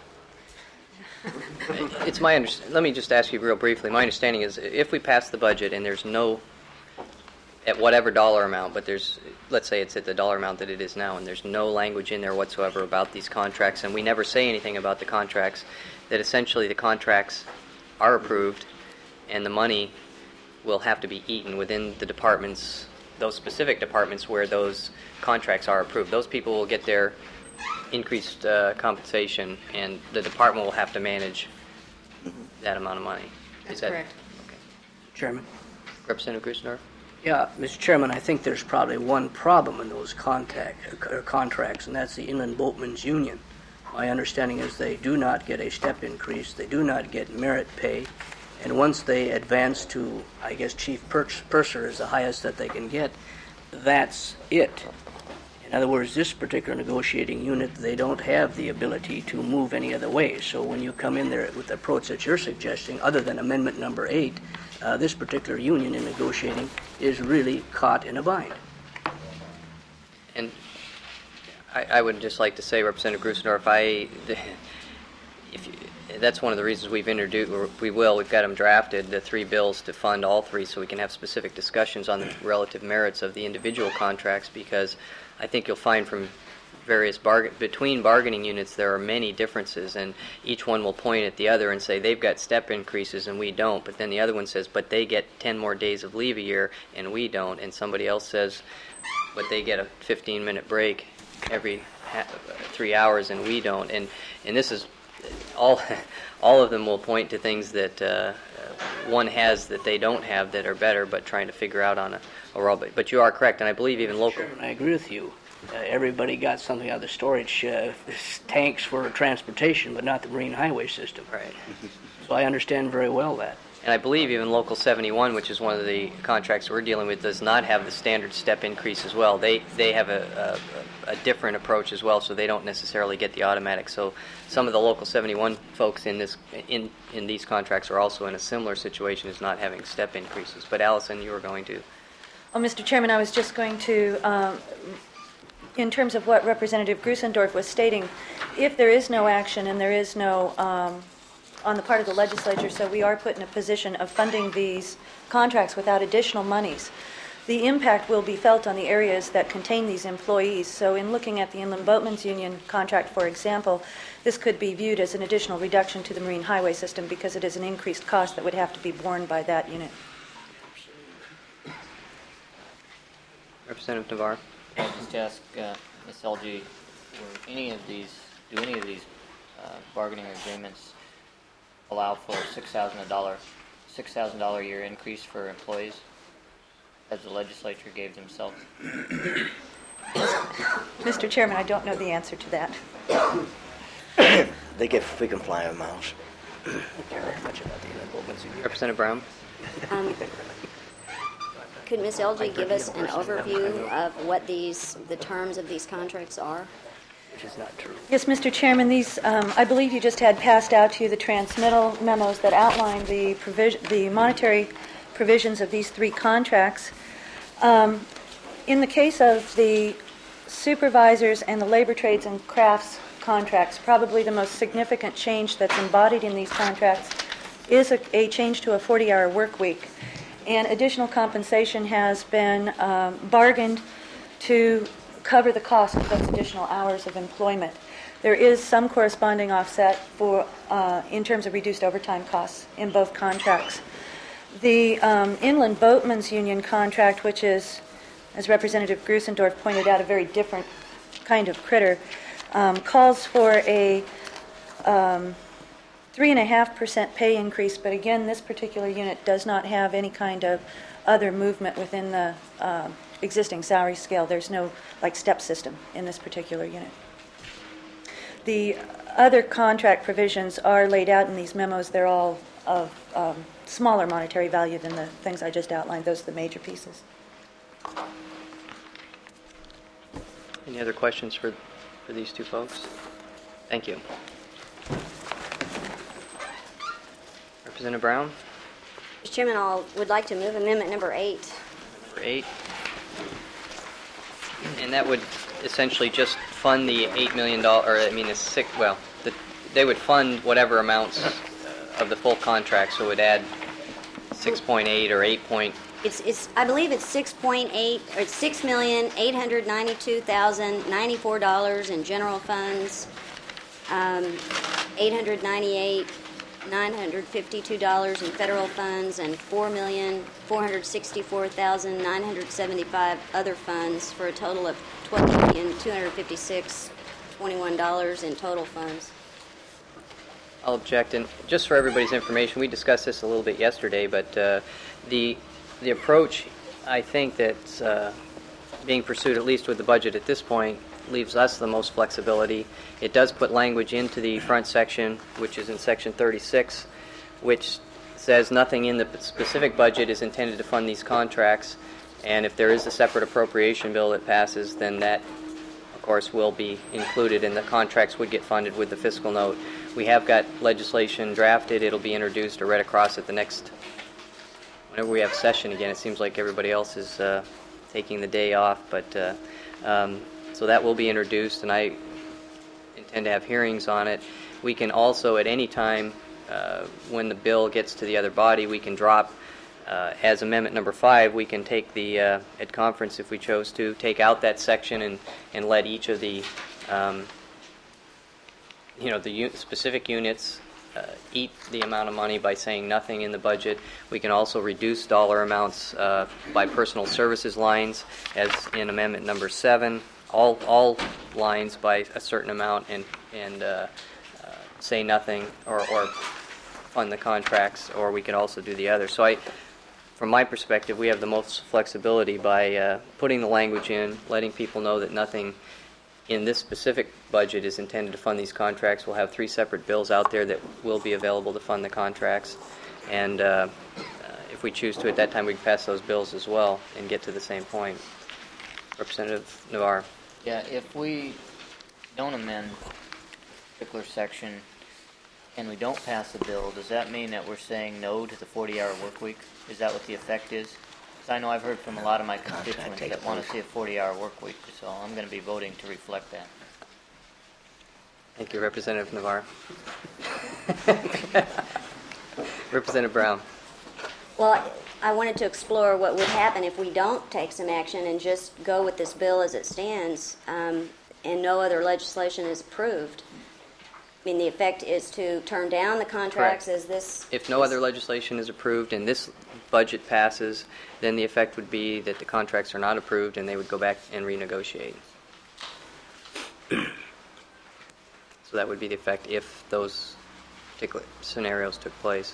It's my under- let me just ask you real briefly. My understanding is if we pass the budget and there's no, at whatever dollar amount, but there's, let's say it's at the dollar amount that it is now, and there's no language in there whatsoever about these contracts, and we never say anything about the contracts, that essentially the contracts are approved and the money will have to be eaten within the departments, those specific departments where those contracts are approved. Those people will get their increased uh, compensation, and the department will have to manage that amount of money. That's Is that correct. Okay. Chairman. Representative Grusendorf? Yeah, Mister Chairman, I think there's probably one problem in those contact, or contracts, and that's the Inland Boatmen's Union. My understanding is they do not get a step increase, they do not get merit pay, and once they advance to, I guess, chief purs- purser is the highest that they can get, that's it. In other words, this particular negotiating unit, they don't have the ability to move any other way. So when you come in there with the approach that you're suggesting, other than amendment number eight, uh, this particular union in negotiating is really caught in a bind. And I, I would just like to say, Representative Grusendorf, I, if you, that's one of the reasons we've introduced, or we will, we've got them drafted, the three bills to fund all three, so we can have specific discussions on the relative merits of the individual contracts, because I think you'll find from various bargain between bargaining units there are many differences, and each one will point at the other and say they've got step increases and we don't, but then the other one says but they get ten more days of leave a year and we don't, and somebody else says but they get a fifteen minute break every ha- three hours and we don't, and and this is all all of them will point to things that uh, one has that they don't have that are better, but trying to figure out on a overall. But, but you are correct, and I believe even local. Sure, I agree with you. Uh, everybody got something out of the storage uh, tanks for transportation, but not the marine highway system. Right. So I understand very well that. And I believe even Local seventy-one, which is one of the contracts we're dealing with, does not have the standard step increase as well. They they have a, a, a different approach as well, so they don't necessarily get the automatic. So some of the Local seventy-one folks in this in, in these contracts are also in a similar situation as not having step increases. But Allison, you were going to. Well, Mister Chairman, I was just going to, um, in terms of what Representative Grusendorf was stating, if there is no action and there is no, um, on the part of the legislature, so we are put in a position of funding these contracts without additional monies, the impact will be felt on the areas that contain these employees. So in looking at the Inland Boatmen's Union contract, for example, this could be viewed as an additional reduction to the marine highway system because it is an increased cost that would have to be borne by that unit. Representative Navarre. I'll just ask uh, Miz L G, were any of these, do any of these uh, bargaining agreements allow for six thousand dollars six thousand dollars a year increase for employees, as the legislature gave themselves? Mister Chairman, I don't know the answer to that. They get frequent flyer miles. Representative Brown. Um, Could Miz L G give us an overview of what these, the terms of these contracts are? Which is not true. Yes, Mister Chairman, these, um, I believe you just had passed out to you the transmittal memos that outline the provision, the monetary provisions of these three contracts. Um, in the case of the supervisors and the labor trades and crafts contracts, probably the most significant change that's embodied in these contracts is a, a change to a forty-hour work week. And additional compensation has been um, bargained to cover the cost of those additional hours of employment. There is some corresponding offset for uh, in terms of reduced overtime costs in both contracts. The um, Inland Boatmen's Union contract, which is, as Representative Grusendorf pointed out, a very different kind of critter, um, calls for a um, three and a half percent pay increase, but again, this particular unit does not have any kind of other movement within the uh, existing salary scale. There's no like step system in this particular unit. The other contract provisions are laid out in these memos. They're all of um, smaller monetary value than the things I just outlined. Those are the major pieces. Any other questions for, for these two folks? Thank you. Representative Brown. Mister Chairman, I would like to move amendment number eight. Number eight. And that would essentially just fund the eight million dollars, or I mean the six, well, the, they would fund whatever amounts of the full contract, so it would add six point eight or eight point. It's, it's, I believe it's six point eight, or it's six million eight hundred ninety-two thousand ninety-four dollars in general funds, um, eight hundred ninety-eight nine hundred fifty-two dollars in federal funds, and four million four hundred sixty-four thousand nine hundred seventy-five other funds, for a total of twelve million two hundred fifty-six thousand twenty-one dollars in total funds. I'll object, and just for everybody's information, we discussed this a little bit yesterday, but uh, the the approach I think that's uh, being pursued, at least with the budget at this point, leaves us the most flexibility. It does put language into the front section, which is in section thirty-six, which says nothing in the specific budget is intended to fund these contracts, and if there is a separate appropriation bill that passes, then that, of course, will be included, and the contracts would get funded with the fiscal note. We have got legislation drafted. It'll be introduced or read across at the next, whenever we have session again. It seems like everybody else is uh, taking the day off, but uh, um, so that will be introduced, and I intend to have hearings on it. We can also, at any time, uh, when the bill gets to the other body, we can drop, uh, as amendment number five, we can take the, uh, at conference if we chose to, take out that section and, and let each of the, um, you know, the u- specific units uh, eat the amount of money by saying nothing in the budget. We can also reduce dollar amounts uh, by personal services lines, as in amendment number seven, all all lines by a certain amount, and and uh, uh, say nothing or, or fund the contracts, or we can also do the other. So I, from my perspective, we have the most flexibility by uh, putting the language in, letting people know that nothing in this specific budget is intended to fund these contracts. We'll have three separate bills out there that will be available to fund the contracts, and uh, uh, if we choose to at that time, we can pass those bills as well and get to the same point. Representative Navarre. Yeah, if we don't amend a particular section and we don't pass the bill, does that mean that we're saying no to the forty-hour work week? Is that what the effect is? Because I know I've heard from a lot of my constituents that want to see a forty-hour work week, so I'm going to be voting to reflect that. Thank you, Representative Navarre. Representative Brown. Well, I wanted to explore what would happen if we don't take some action and just go with this bill as it stands, um, and no other legislation is approved. I mean, the effect is to turn down the contracts. Correct. As this... If no other legislation is approved and this budget passes, then the effect would be that the contracts are not approved and they would go back and renegotiate. So that would be the effect if those particular scenarios took place.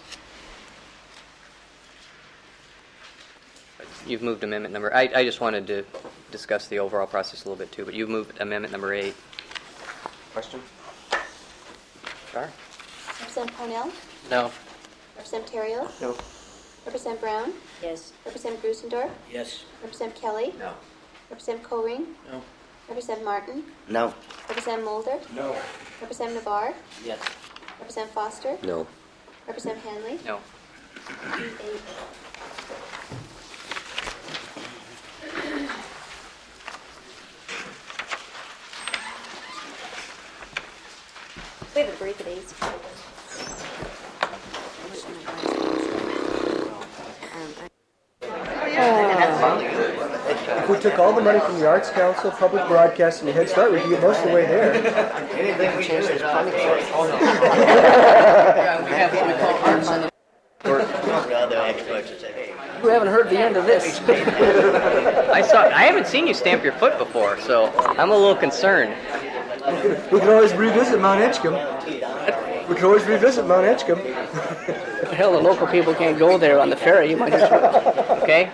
You've moved amendment number... I, I just wanted to discuss the overall process a little bit too, but you've moved amendment number eight. Question? Sure. Representative Parnell? No. Representative Terrio? No. Representative Brown? Yes. Representative Grusendorf? Yes. Representative Kelly? No. Representative Coring? No. Representative Martin? No. Representative Mulder? No. Representative Navarre? Yes. Representative Foster? No. Representative Hanley? No. Eight. We have a brief of these. If we took all the money from the Arts Council, Public Broadcasting, and Head Start, we could get most of the way there. Anything we change is funding source. We have what we call arts on the... We haven't heard the end of this. I saw. I haven't seen you stamp your foot before, so I'm a little concerned. We can always revisit Mount Edgecombe. We can always revisit Mount Edgecombe. Hell, the local people can't go there on the ferry. You might as well. Okay.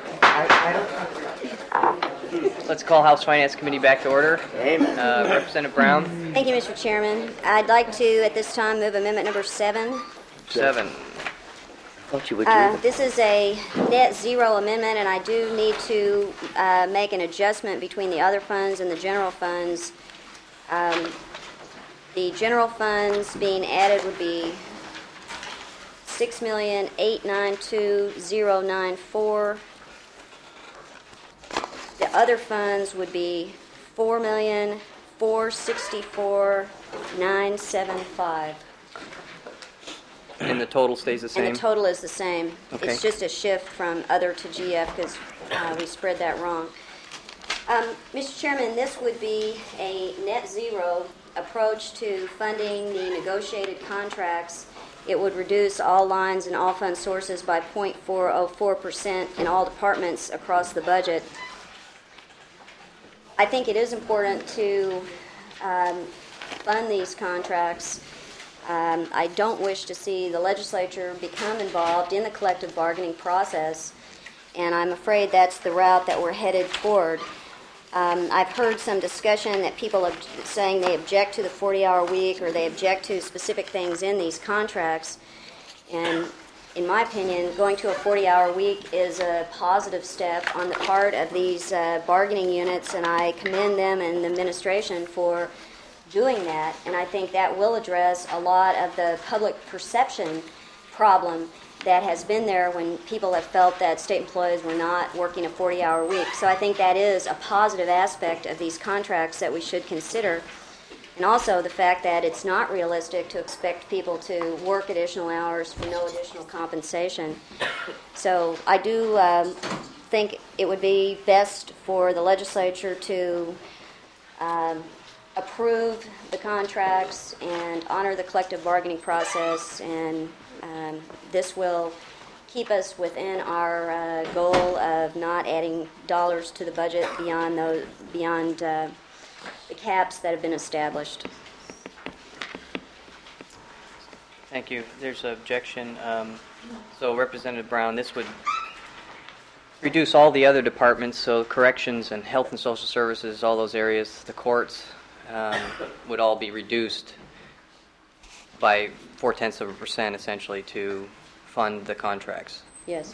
Let's call House Finance Committee back to order. Amen. Uh, Representative Brown. Thank you, Mister Chairman. I'd like to, at this time, move amendment number seven. Seven. Thought you would Uh, do this is a net zero amendment, and I do need to uh, make an adjustment between the other funds and the general funds. Um, the general funds being added would be six million eight nine two zero nine four. The other funds would be four million four sixty four nine seven five. And the total stays the same? And the total is the same. Okay. It's just a shift from other to G F because uh, we spread that wrong. Um, Mister Chairman, this would be a net zero approach to funding the negotiated contracts. It would reduce all lines and all fund sources by zero point four zero four percent in all departments across the budget. I think it is important to um, fund these contracts. Um, I don't wish to see the legislature become involved in the collective bargaining process, and I'm afraid that's the route that we're headed toward. Um, I've heard some discussion that people are saying they object to the forty-hour week or they object to specific things in these contracts. And in my opinion, going to a forty-hour week is a positive step on the part of these uh, bargaining units, and I commend them and the administration for doing that. And I think that will address a lot of the public perception problem that has been there when people have felt that state employees were not working a forty-hour week. So I think that is a positive aspect of these contracts that we should consider. And also the fact that it's not realistic to expect people to work additional hours for no additional compensation. So I do um, think it would be best for the legislature to um, approve the contracts and honor the collective bargaining process, and um, this will keep us within our uh, goal of not adding dollars to the budget beyond those, beyond uh, the caps that have been established. Thank you. There's an objection. Um, so Representative Brown, this would reduce all the other departments, so corrections and health and social services, all those areas, the courts, um, would all be reduced by four-tenths of a percent, essentially, to fund the contracts. Yes.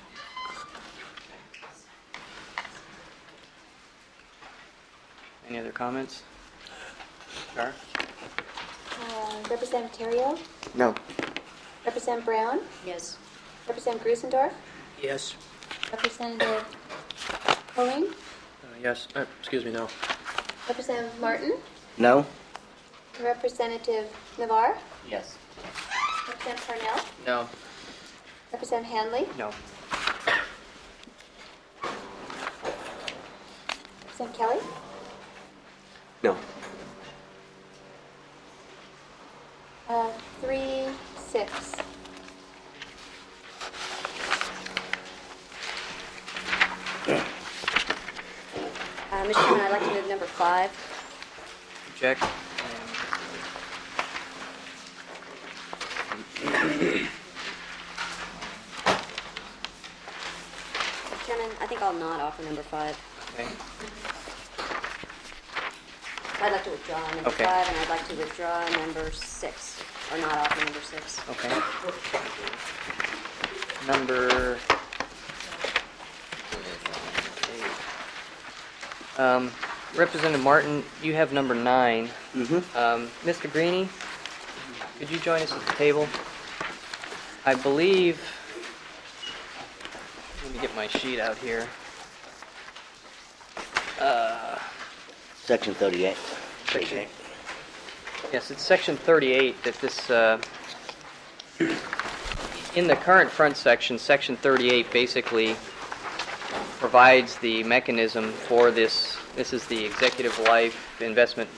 Any other comments? Char? Uh, Representative Terrio? No. Representative Brown? Yes. Representative Grusendorf? Yes. Representative Cohen? Uh, yes. Uh, excuse me, no. Representative Martin? No? Representative Navarre? Yes. Representative Parnell? No. Representative Hanley? No. Representative Kelly? No. Uh, three, six. Uh, Mister Chairman, I'd like to move number five. Object. Mister Chairman, I think I'll not offer number five. Okay. I'd like to withdraw number Okay. five, and I'd like to withdraw number six, or not offer number six. Okay. Number... Um, Representative Martin, you have number nine. Mm-hmm. Um, Mister Greeny, could you join us at the table? I believe... Let me get my sheet out here. Uh, Section thirty-eight. Section- Yes, it's section thirty-eight that this, uh, in the current front section, section thirty-eight basically provides the mechanism for this. This is the Executive Life Investment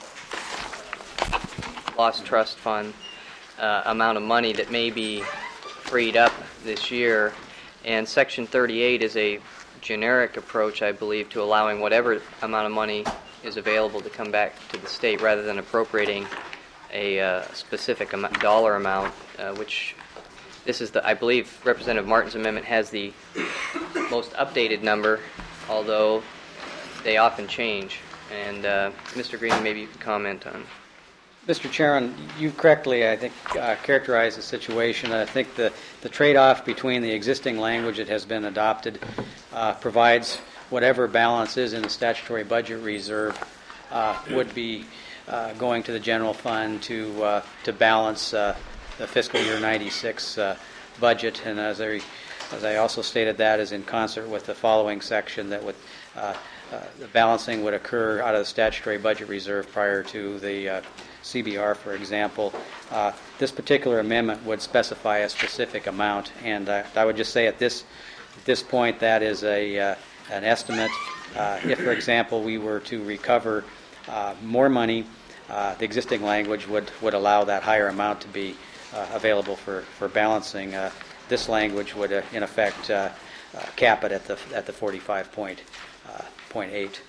Loss Trust Fund uh, amount of money that may be freed up this year. And section thirty-eight is a generic approach, I believe, to allowing whatever amount of money is available to come back to the state rather than appropriating a uh, specific am- dollar amount, uh, which this is the, I believe Representative Martin's amendment has the most updated number, although they often change. And uh, Mister Green, maybe you could comment on. Mister Chairman, you correctly, I think, uh, characterized the situation. I think the, the trade-off between the existing language that has been adopted uh, provides whatever balance is in the statutory budget reserve uh, would be uh, going to the general fund to uh, to balance uh, the fiscal year ninety-six uh, budget. And as I as I also stated, that is in concert with the following section that would uh, uh, the balancing would occur out of the statutory budget reserve prior to the uh, C B R, for example. Uh, this particular amendment would specify a specific amount, and uh, I would just say at this at this point that is a uh, an estimate. Uh, if, for example, we were to recover uh, more money, uh, the existing language would, would allow that higher amount to be uh, available for, for balancing. Uh, this language would, uh, in effect, uh, uh, cap it at the at the forty-five point eight.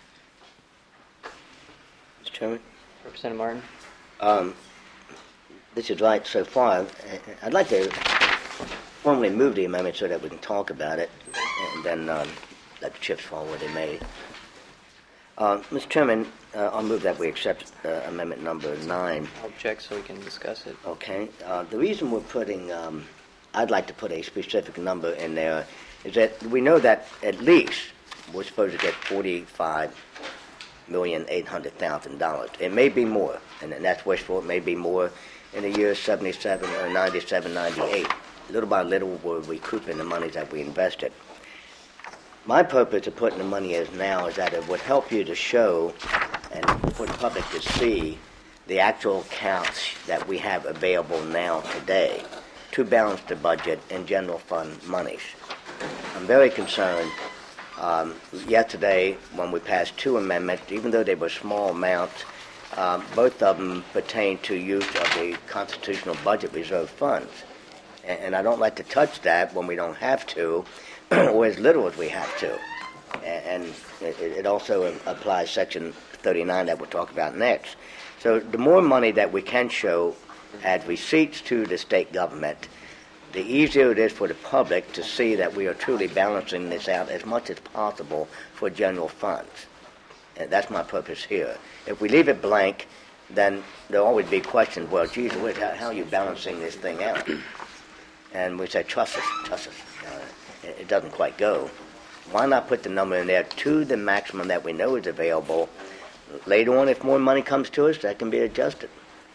Mister Chairman? Representative Martin? Um, this is right so far. I'd like to formally move the amendment so that we can talk about it, and then um, let the chips fall where they may. Uh, Mister Chairman, uh, I'll move that we accept uh, amendment number nine. I'll check so we can discuss it. Okay. Uh, the reason we're putting, um, I'd like to put a specific number in there, is that we know that at least we're supposed to get forty-five million eight hundred thousand dollars. It may be more, and that's wishful. It may be more in the years seventy-seven or ninety-seven, ninety-eight. Little by little, we're recouping the money that we invested. My purpose of putting the money as now is that it would help you to show and for the public to see the actual accounts that we have available now today to balance the budget and general fund monies. I'm very concerned. Um, yesterday, when we passed two amendments, even though they were small amounts, um, both of them pertain to use of the constitutional budget reserve funds. And, and I don't like to touch that when we don't have to, or as little as we have to. And, and it, it also applies Section thirty-nine that we'll talk about next. So the more money that we can show as receipts to the state government, the easier it is for the public to see that we are truly balancing this out as much as possible for general funds. And that's my purpose here. If we leave it blank, then there'll always be questions, well, geez, how, how are you balancing this thing out? And we say, trust us, trust us. Uh, it, it doesn't quite go. Why not put the number in there to the maximum that we know is available? Later on, if more money comes to us, that can be adjusted.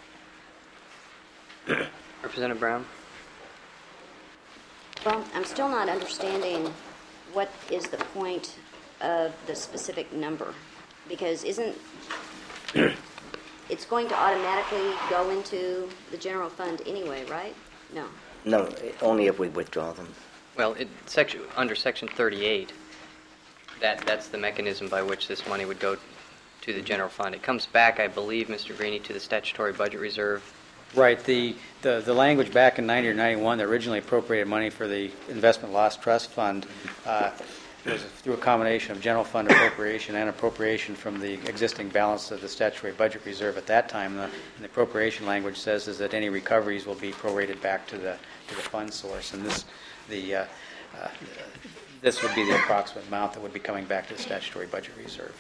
Representative Brown? Well, I'm still not understanding what is the point of the specific number, because isn't it's going to automatically go into the general fund anyway, right? No. No, only if we withdraw them. Well, it, section, under Section thirty-eight, that, that's the mechanism by which this money would go to the general fund. It comes back, I believe, Mister Greenie, to the statutory budget reserve. Right. The, the, the language back in ninety or ninety-one that originally appropriated money for the Investment Loss Trust Fund uh, was through a combination of general fund appropriation and appropriation from the existing balance of the statutory budget reserve at that time. The, the appropriation language says is that any recoveries will be prorated back to the to the fund source, and this the uh, uh, this would be the approximate amount that would be coming back to the statutory budget reserve.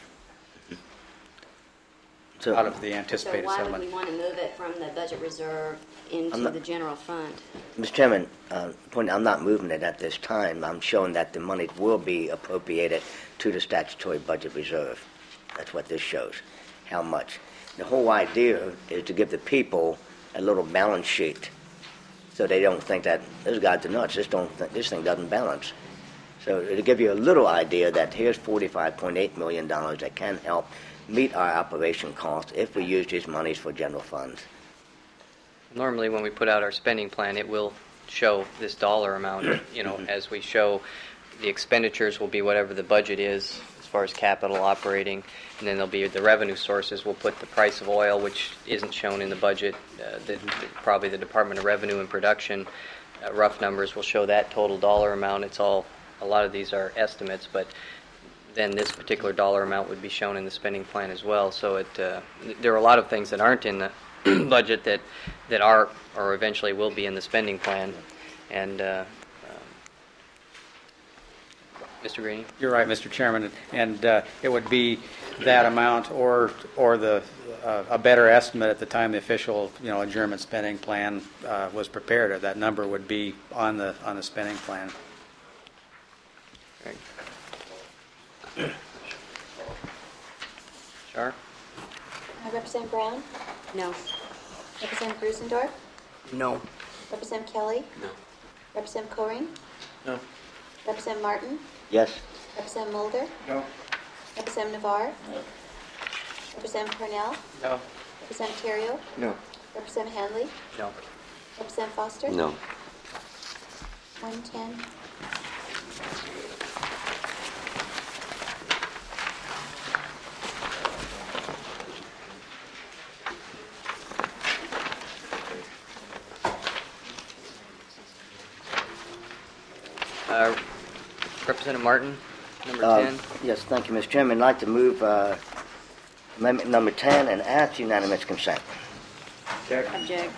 So, out of the anticipated So why settlement. would we want to move it from the budget reserve into not- the general fund? Mister Chairman, uh, point, I'm not moving it at this time. I'm showing that the money will be appropriated to the statutory budget reserve. That's what this shows, how much. The whole idea is to give the people a little balance sheet so they don't think that, those guys are nuts, this, don't th- this thing doesn't balance. So to give you a little idea that here's forty-five point eight million dollars that can help meet our operation costs if we use these monies for general funds. Normally, when we put out our spending plan, it will show this dollar amount. You know, as we show, the expenditures will be whatever the budget is as far as capital operating, and then there'll be the revenue sources. We'll put the price of oil, which isn't shown in the budget. Uh, the, the, probably the Department of Revenue and Production uh, rough numbers will show that total dollar amount. It's all, a lot of these are estimates, but then this particular dollar amount would be shown in the spending plan as well. So it, uh, there are a lot of things that aren't in the budget that that are or eventually will be in the spending plan. And uh, um, Mister Greenie? You're right, Mister Chairman, and uh, it would be that amount or or the uh, a better estimate at the time the official you know adjournment spending plan uh, was prepared. Or that number would be on the on the spending plan. Right. Char? Uh, Representative Brown? No. Representative Grusendorf? No. Representative Kelly? No. Representative Coring? No. Representative Martin? Yes? Representative Mulder? No. Representative Navarre? No. Representative Cornell? No. Representative Terrio? No. Representative Handley? No. Representative Foster? No. One ten. Uh, Representative Martin, number Uh, ten. Yes, thank you, Mister Chairman. I'd like to move uh, amendment number ten and ask unanimous consent. Object.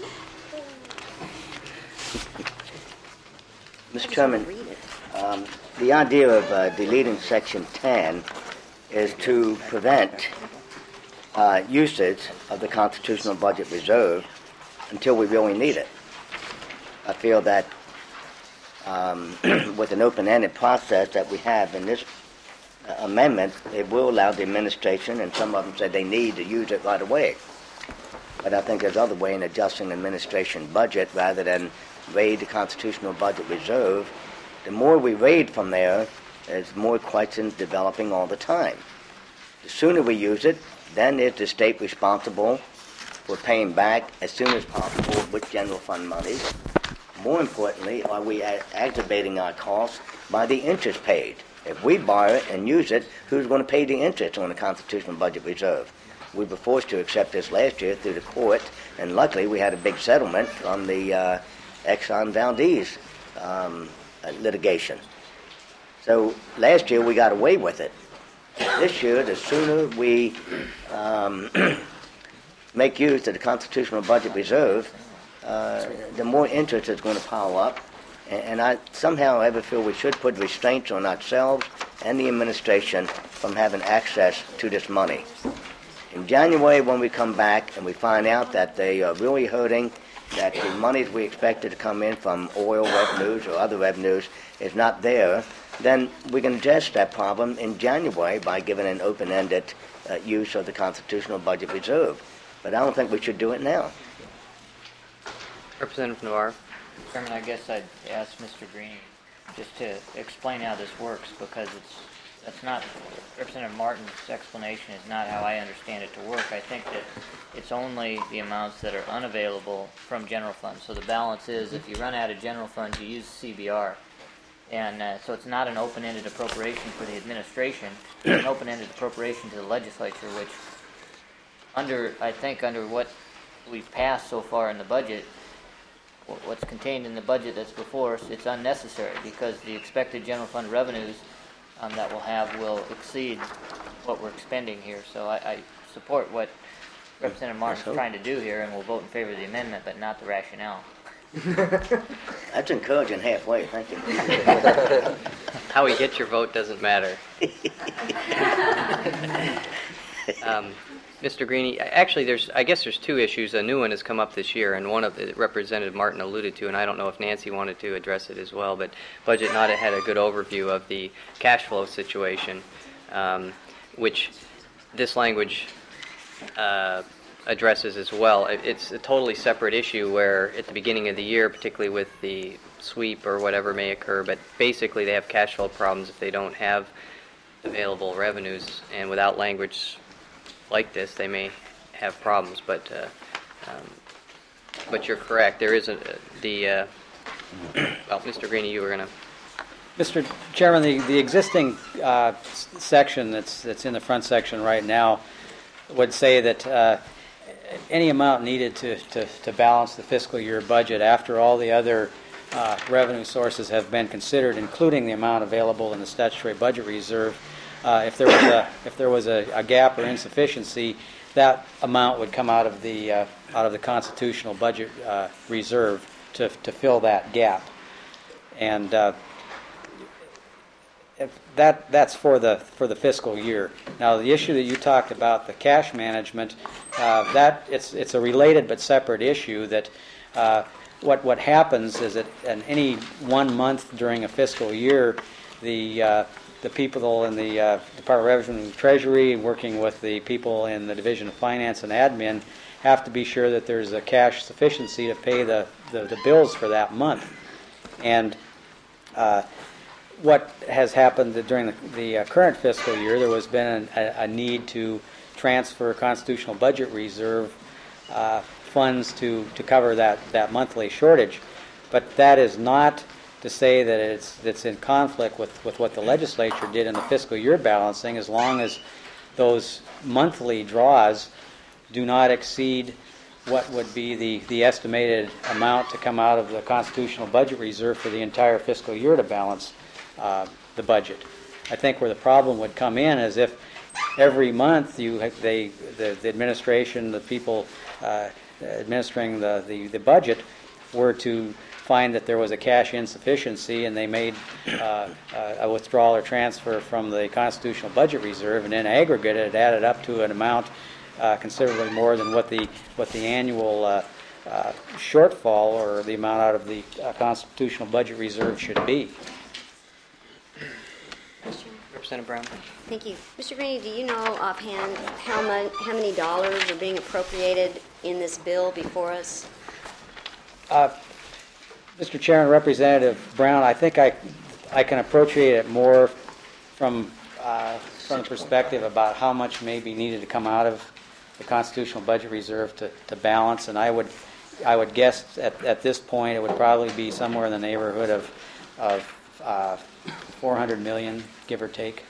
Mister I just Chairman, wanna read it. um, the idea of uh, deleting Section ten is to prevent uh, usage of the Constitutional Budget Reserve until we really need it. I feel that um, with an open-ended process that we have in this uh, amendment, it will allow the administration, and some of them said they need to use it right away. But I think there's other way in adjusting the administration budget rather than raid the Constitutional Budget Reserve. The more we raid from there, there's more questions developing all the time. The sooner we use it, then is the state responsible for paying back as soon as possible with general fund money. More importantly, are we a- aggravating our costs by the interest paid? If we borrow it and use it, who's going to pay the interest on the Constitutional Budget Reserve? We were forced to accept this last year through the court, and luckily we had a big settlement on the uh, Exxon Valdez um, uh, litigation. So last year we got away with it. This year, the sooner we um, make use of the Constitutional Budget Reserve, uh, the more interest is going to pile up. And, and I somehow ever feel we should put restraints on ourselves and the administration from having access to this money. In January, when we come back and we find out that they are really hurting, that the monies we expected to come in from oil revenues or other revenues is not there, then we can address that problem in January by giving an open-ended uh, use of the Constitutional Budget Reserve. But I don't think we should do it now. Representative Navarro. Chairman, I guess I'd ask Mister Greene just to explain how this works, because it's that's not Representative Martin's explanation is not how I understand it to work. I think that it's only the amounts that are unavailable from general funds. So the balance is if you run out of general funds, you use C B R. And uh, so it's not an open-ended appropriation for the administration. It's an open-ended appropriation to the legislature, which under, I think, under what we've passed so far in the budget, wh- what's contained in the budget that's before us, it's unnecessary because the expected general fund revenues um, that we'll have will exceed what we're expending here. So I, I support what Representative Martin is trying to do here, and will vote in favor of the amendment, but not the rationale. That's encouraging halfway, thank you. How we get your vote doesn't matter. um, Mister Greene, actually, there's I guess there's two issues. A new one has come up this year, and one of the Representative Martin alluded to, and I don't know if Nancy wanted to address it as well, but Budget Not had a good overview of the cash flow situation, um, which this language uh, addresses as well. It's a totally separate issue where at the beginning of the year, particularly with the sweep or whatever may occur, but basically they have cash flow problems if they don't have available revenues, and without language like this they may have problems. But uh, um, but you're correct, there is a, the uh, well, Mister Greene, you were going to Mister Chairman, the, the existing uh, s- section that's that's in the front section right now would say that uh, any amount needed to, to, to balance the fiscal year budget after all the other uh, revenue sources have been considered, including the amount available in the statutory budget reserve, uh, if there was a if there was a, a gap or insufficiency, that amount would come out of the uh, out of the constitutional budget uh, reserve to to fill that gap, and uh, if that that's for the for the fiscal year. Now, the issue that you talked about, the cash management, uh, that it's it's a related but separate issue. That uh, what what happens is that in any one month during a fiscal year, the uh, the people in the uh, Department of Revenue and Treasury, working with the people in the Division of Finance and Admin, have to be sure that there's a cash sufficiency to pay the the, the bills for that month, and. Uh, What has happened during the, the uh, current fiscal year, there has been a, a need to transfer constitutional budget reserve uh, funds to, to cover that, that monthly shortage. But that is not to say that it's, it's in conflict with, with what the legislature did in the fiscal year balancing, as long as those monthly draws do not exceed what would be the, the estimated amount to come out of the constitutional budget reserve for the entire fiscal year to balance Uh, the budget. I think where the problem would come in is if every month you they the, the administration, the people uh, administering the, the, the budget were to find that there was a cash insufficiency and they made uh, a withdrawal or transfer from the constitutional budget reserve, and in aggregate it added up to an amount uh, considerably more than what the what the annual uh, uh, shortfall or the amount out of the uh, constitutional budget reserve should be. Representative Brown. Thank you. Mister Greeny, do you know offhand how, mon- how many dollars are being appropriated in this bill before us? Uh, Mister Chairman, Representative Brown, I think I, I can appropriate it more from, uh, from the perspective about how much may be needed to come out of the constitutional budget reserve to, to balance, and I would, I would guess at, at this point it would probably be somewhere in the neighborhood of, of uh, four hundred million, give or take.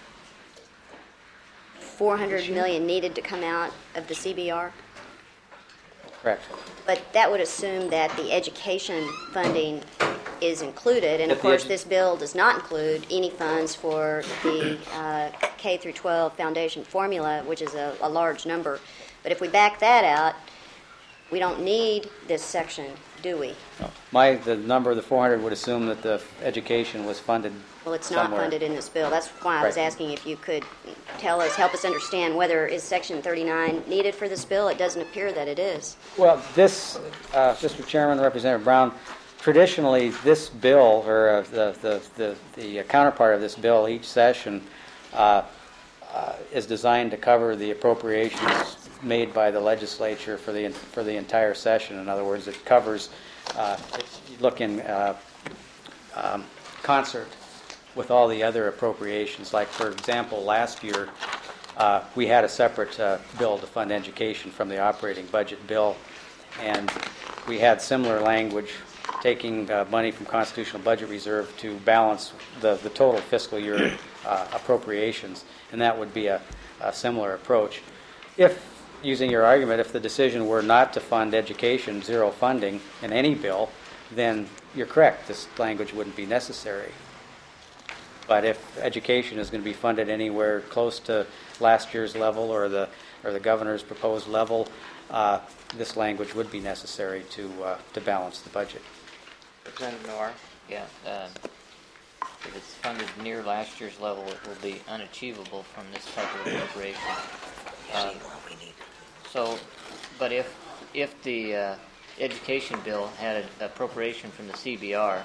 four hundred million needed to come out of the C B R? Correct. But that would assume that the education funding is included, and of If the course, edu- this bill does not include any funds for the uh, K through twelve foundation formula, which is a, a large number. But if we back that out, we don't need this section, do we? No. My, the number of the four hundred would assume that the education was funded Well, it's not somewhere. funded in this bill. That's why I was Right. asking if you could tell us, help us understand whether is Section thirty-nine needed for this bill. It doesn't appear that it is. Well, this, uh, Mister Chairman, Representative Brown, traditionally this bill, or uh, the, the, the, the counterpart of this bill each session, uh, uh, is designed to cover the appropriations made by the legislature for the for the entire session. In other words, it covers, uh, you look in uh, um, concert with all the other appropriations. Like, for example, last year uh, we had a separate uh, bill to fund education from the operating budget bill, and we had similar language taking uh, money from constitutional budget reserve to balance the, the total fiscal year uh, appropriations, and that would be a, a similar approach. If, using your argument, if the decision were not to fund education, zero funding in any bill, then you're correct, this language wouldn't be necessary. But if education is going to be funded anywhere close to last year's level or the or the governor's proposed level, uh, this language would be necessary to uh, to balance the budget. Representative Noir? Yeah. Um, if it's funded near last year's level, it will be unachievable from this type of appropriation. Um, so, but if if the uh, education bill had an appropriation from the C B R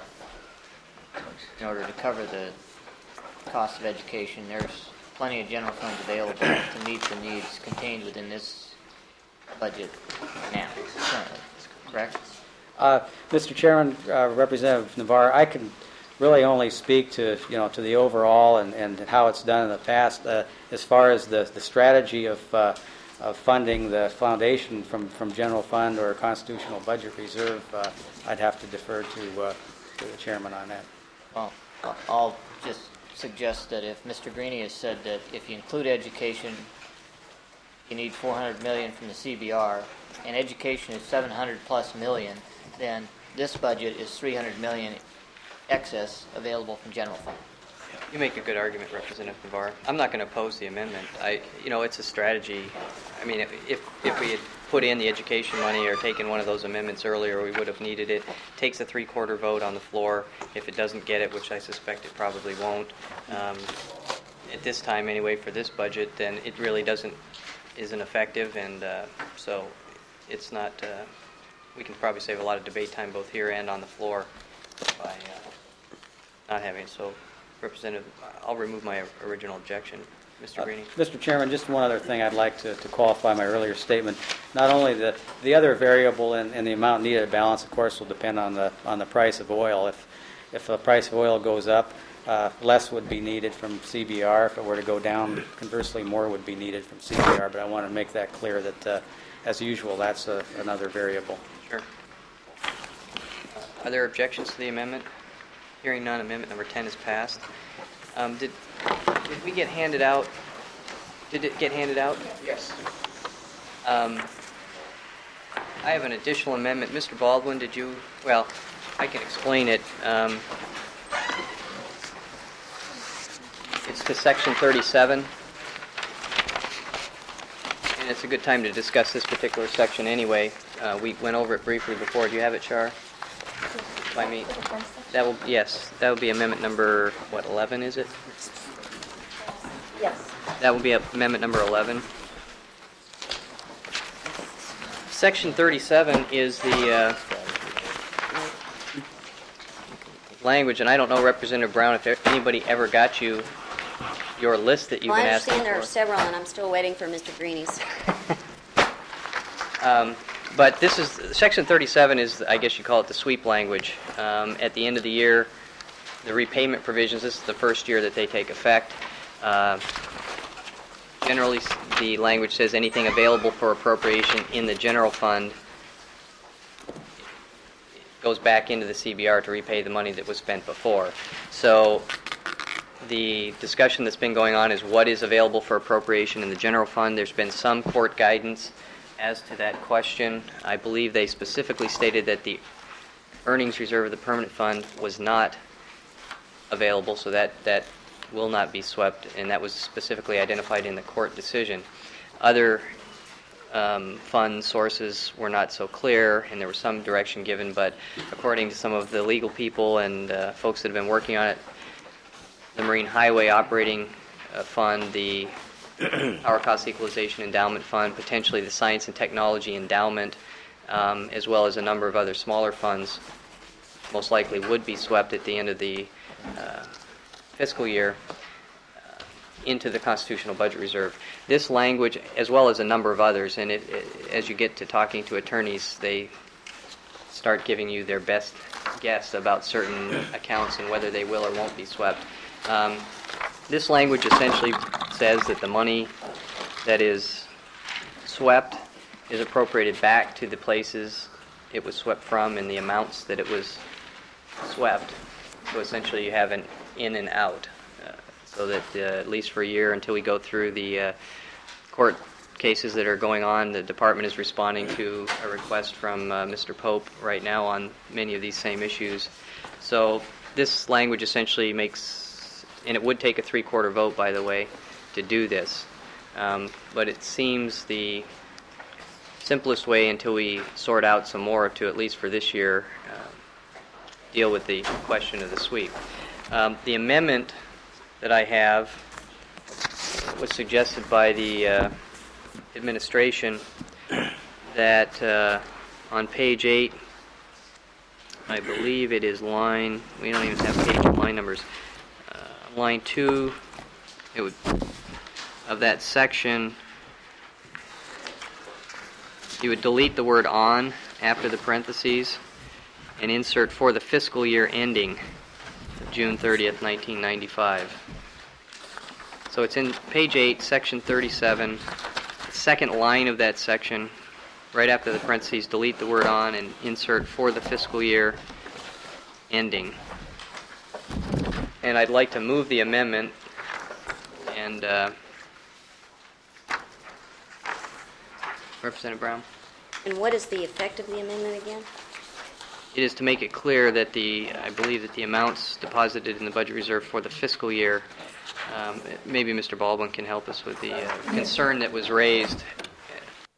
in order to cover the cost of education, there's plenty of general funds available to meet the needs contained within this budget now, currently. Correct? Uh, Mister Chairman, uh, Representative Navarre, I can really only speak to you know to the overall and, and how it's done in the past. Uh, as far as the, the strategy of, uh, of funding the foundation from, from general fund or constitutional budget reserve, uh, I'd have to defer to, uh, to the chairman on that. Well, I'll just suggest that if Mister Greeny has said that if you include education, you need four hundred million from the C B R, and education is seven hundred plus million, then this budget is three hundred million excess available from general fund. You make a good argument, Representative Navarre. I'm not going to oppose the amendment. I, you know, it's a strategy. I mean, if, if if we had put in the education money or taken one of those amendments earlier, we would have needed it. It takes a three-quarter vote on the floor. If it doesn't get it, which I suspect it probably won't, um, at this time anyway for this budget, then it really doesn't isn't effective, and uh, so it's not. Uh, we can probably save a lot of debate time both here and on the floor by uh, not having it. So. Representative, I'll remove my original objection. Mister Uh, Greeny. Mister Chairman, just one other thing I'd like to, to qualify my earlier statement. Not only the the other variable in, in the amount needed to balance, of course, will depend on the on the price of oil. If if the price of oil goes up, uh, less would be needed from C B R. If it were to go down, conversely, more would be needed from C B R. But I want to make that clear that, uh, as usual, that's a, another variable. Sure. Uh, are there objections to the amendment? Hearing none, amendment number ten is passed. Um, did did we get handed out? Did it get handed out? Yes. Um, I have an additional amendment. Mister Baldwin, did you? Well, I can explain it. Um, it's to section thirty-seven, and it's a good time to discuss this particular section anyway. Uh, we went over it briefly before. Do you have it, Char? by me. That will, yes, that will be amendment number, what, eleven, is it? Yes. That will be amendment number eleven. Section thirty-seven is the uh, language, and I don't know, Representative Brown, if anybody ever got you your list that you've Well, been I asking understand there are for. several, and I'm still waiting for Mister Greeny's. Um, but this is, Section thirty-seven is, I guess you call it the sweep language. Um, at the end of the year, the repayment provisions, this is the first year that they take effect. Uh, generally, the language says anything available for appropriation in the general fund goes back into the C B R to repay the money that was spent before. So the discussion that's been going on is what is available for appropriation in the general fund. There's been some court guidance as to that question. I believe they specifically stated that the earnings reserve of the permanent fund was not available, so that, that will not be swept, and that was specifically identified in the court decision. Other um, fund sources were not so clear, and there was some direction given, but according to some of the legal people and uh, folks that have been working on it, the Marine Highway Operating uh, Fund, the Power Cost Equalization Endowment Fund, potentially the Science and Technology Endowment, um, as well as a number of other smaller funds, most likely would be swept at the end of the uh, fiscal year uh, into the Constitutional Budget Reserve. This language, as well as a number of others, and it, it, as you get to talking to attorneys, they start giving you their best guess about certain accounts and whether they will or won't be swept. Um, this language essentially says that the money that is swept is appropriated back to the places it was swept from and the amounts that it was swept. So essentially you have an in and out, uh, so that uh, at least for a year until we go through the uh, court cases that are going on, the department is responding to a request from uh, Mister Pope right now on many of these same issues. So this language essentially makes, and it would take a three-quarter vote, by the way, to do this. Um, but it seems the simplest way until we sort out some more to, at least for this year, uh, deal with the question of the sweep. Um, the amendment that I have was suggested by the uh, administration that uh, on page eight, I believe it is line, we don't even have page and line numbers, uh, line two, it would, of that section, you would delete the word on after the parentheses and insert for the fiscal year ending June thirtieth, nineteen ninety-five. So it's in page eight, section thirty-seven, second line of that section, right after the parentheses, delete the word on and insert for the fiscal year ending. And I'd like to move the amendment and uh, Representative Brown? And what is the effect of the amendment again? It is to make it clear that the, I believe that the amounts deposited in the budget reserve for the fiscal year, um, maybe Mister Baldwin can help us with the uh, concern that was raised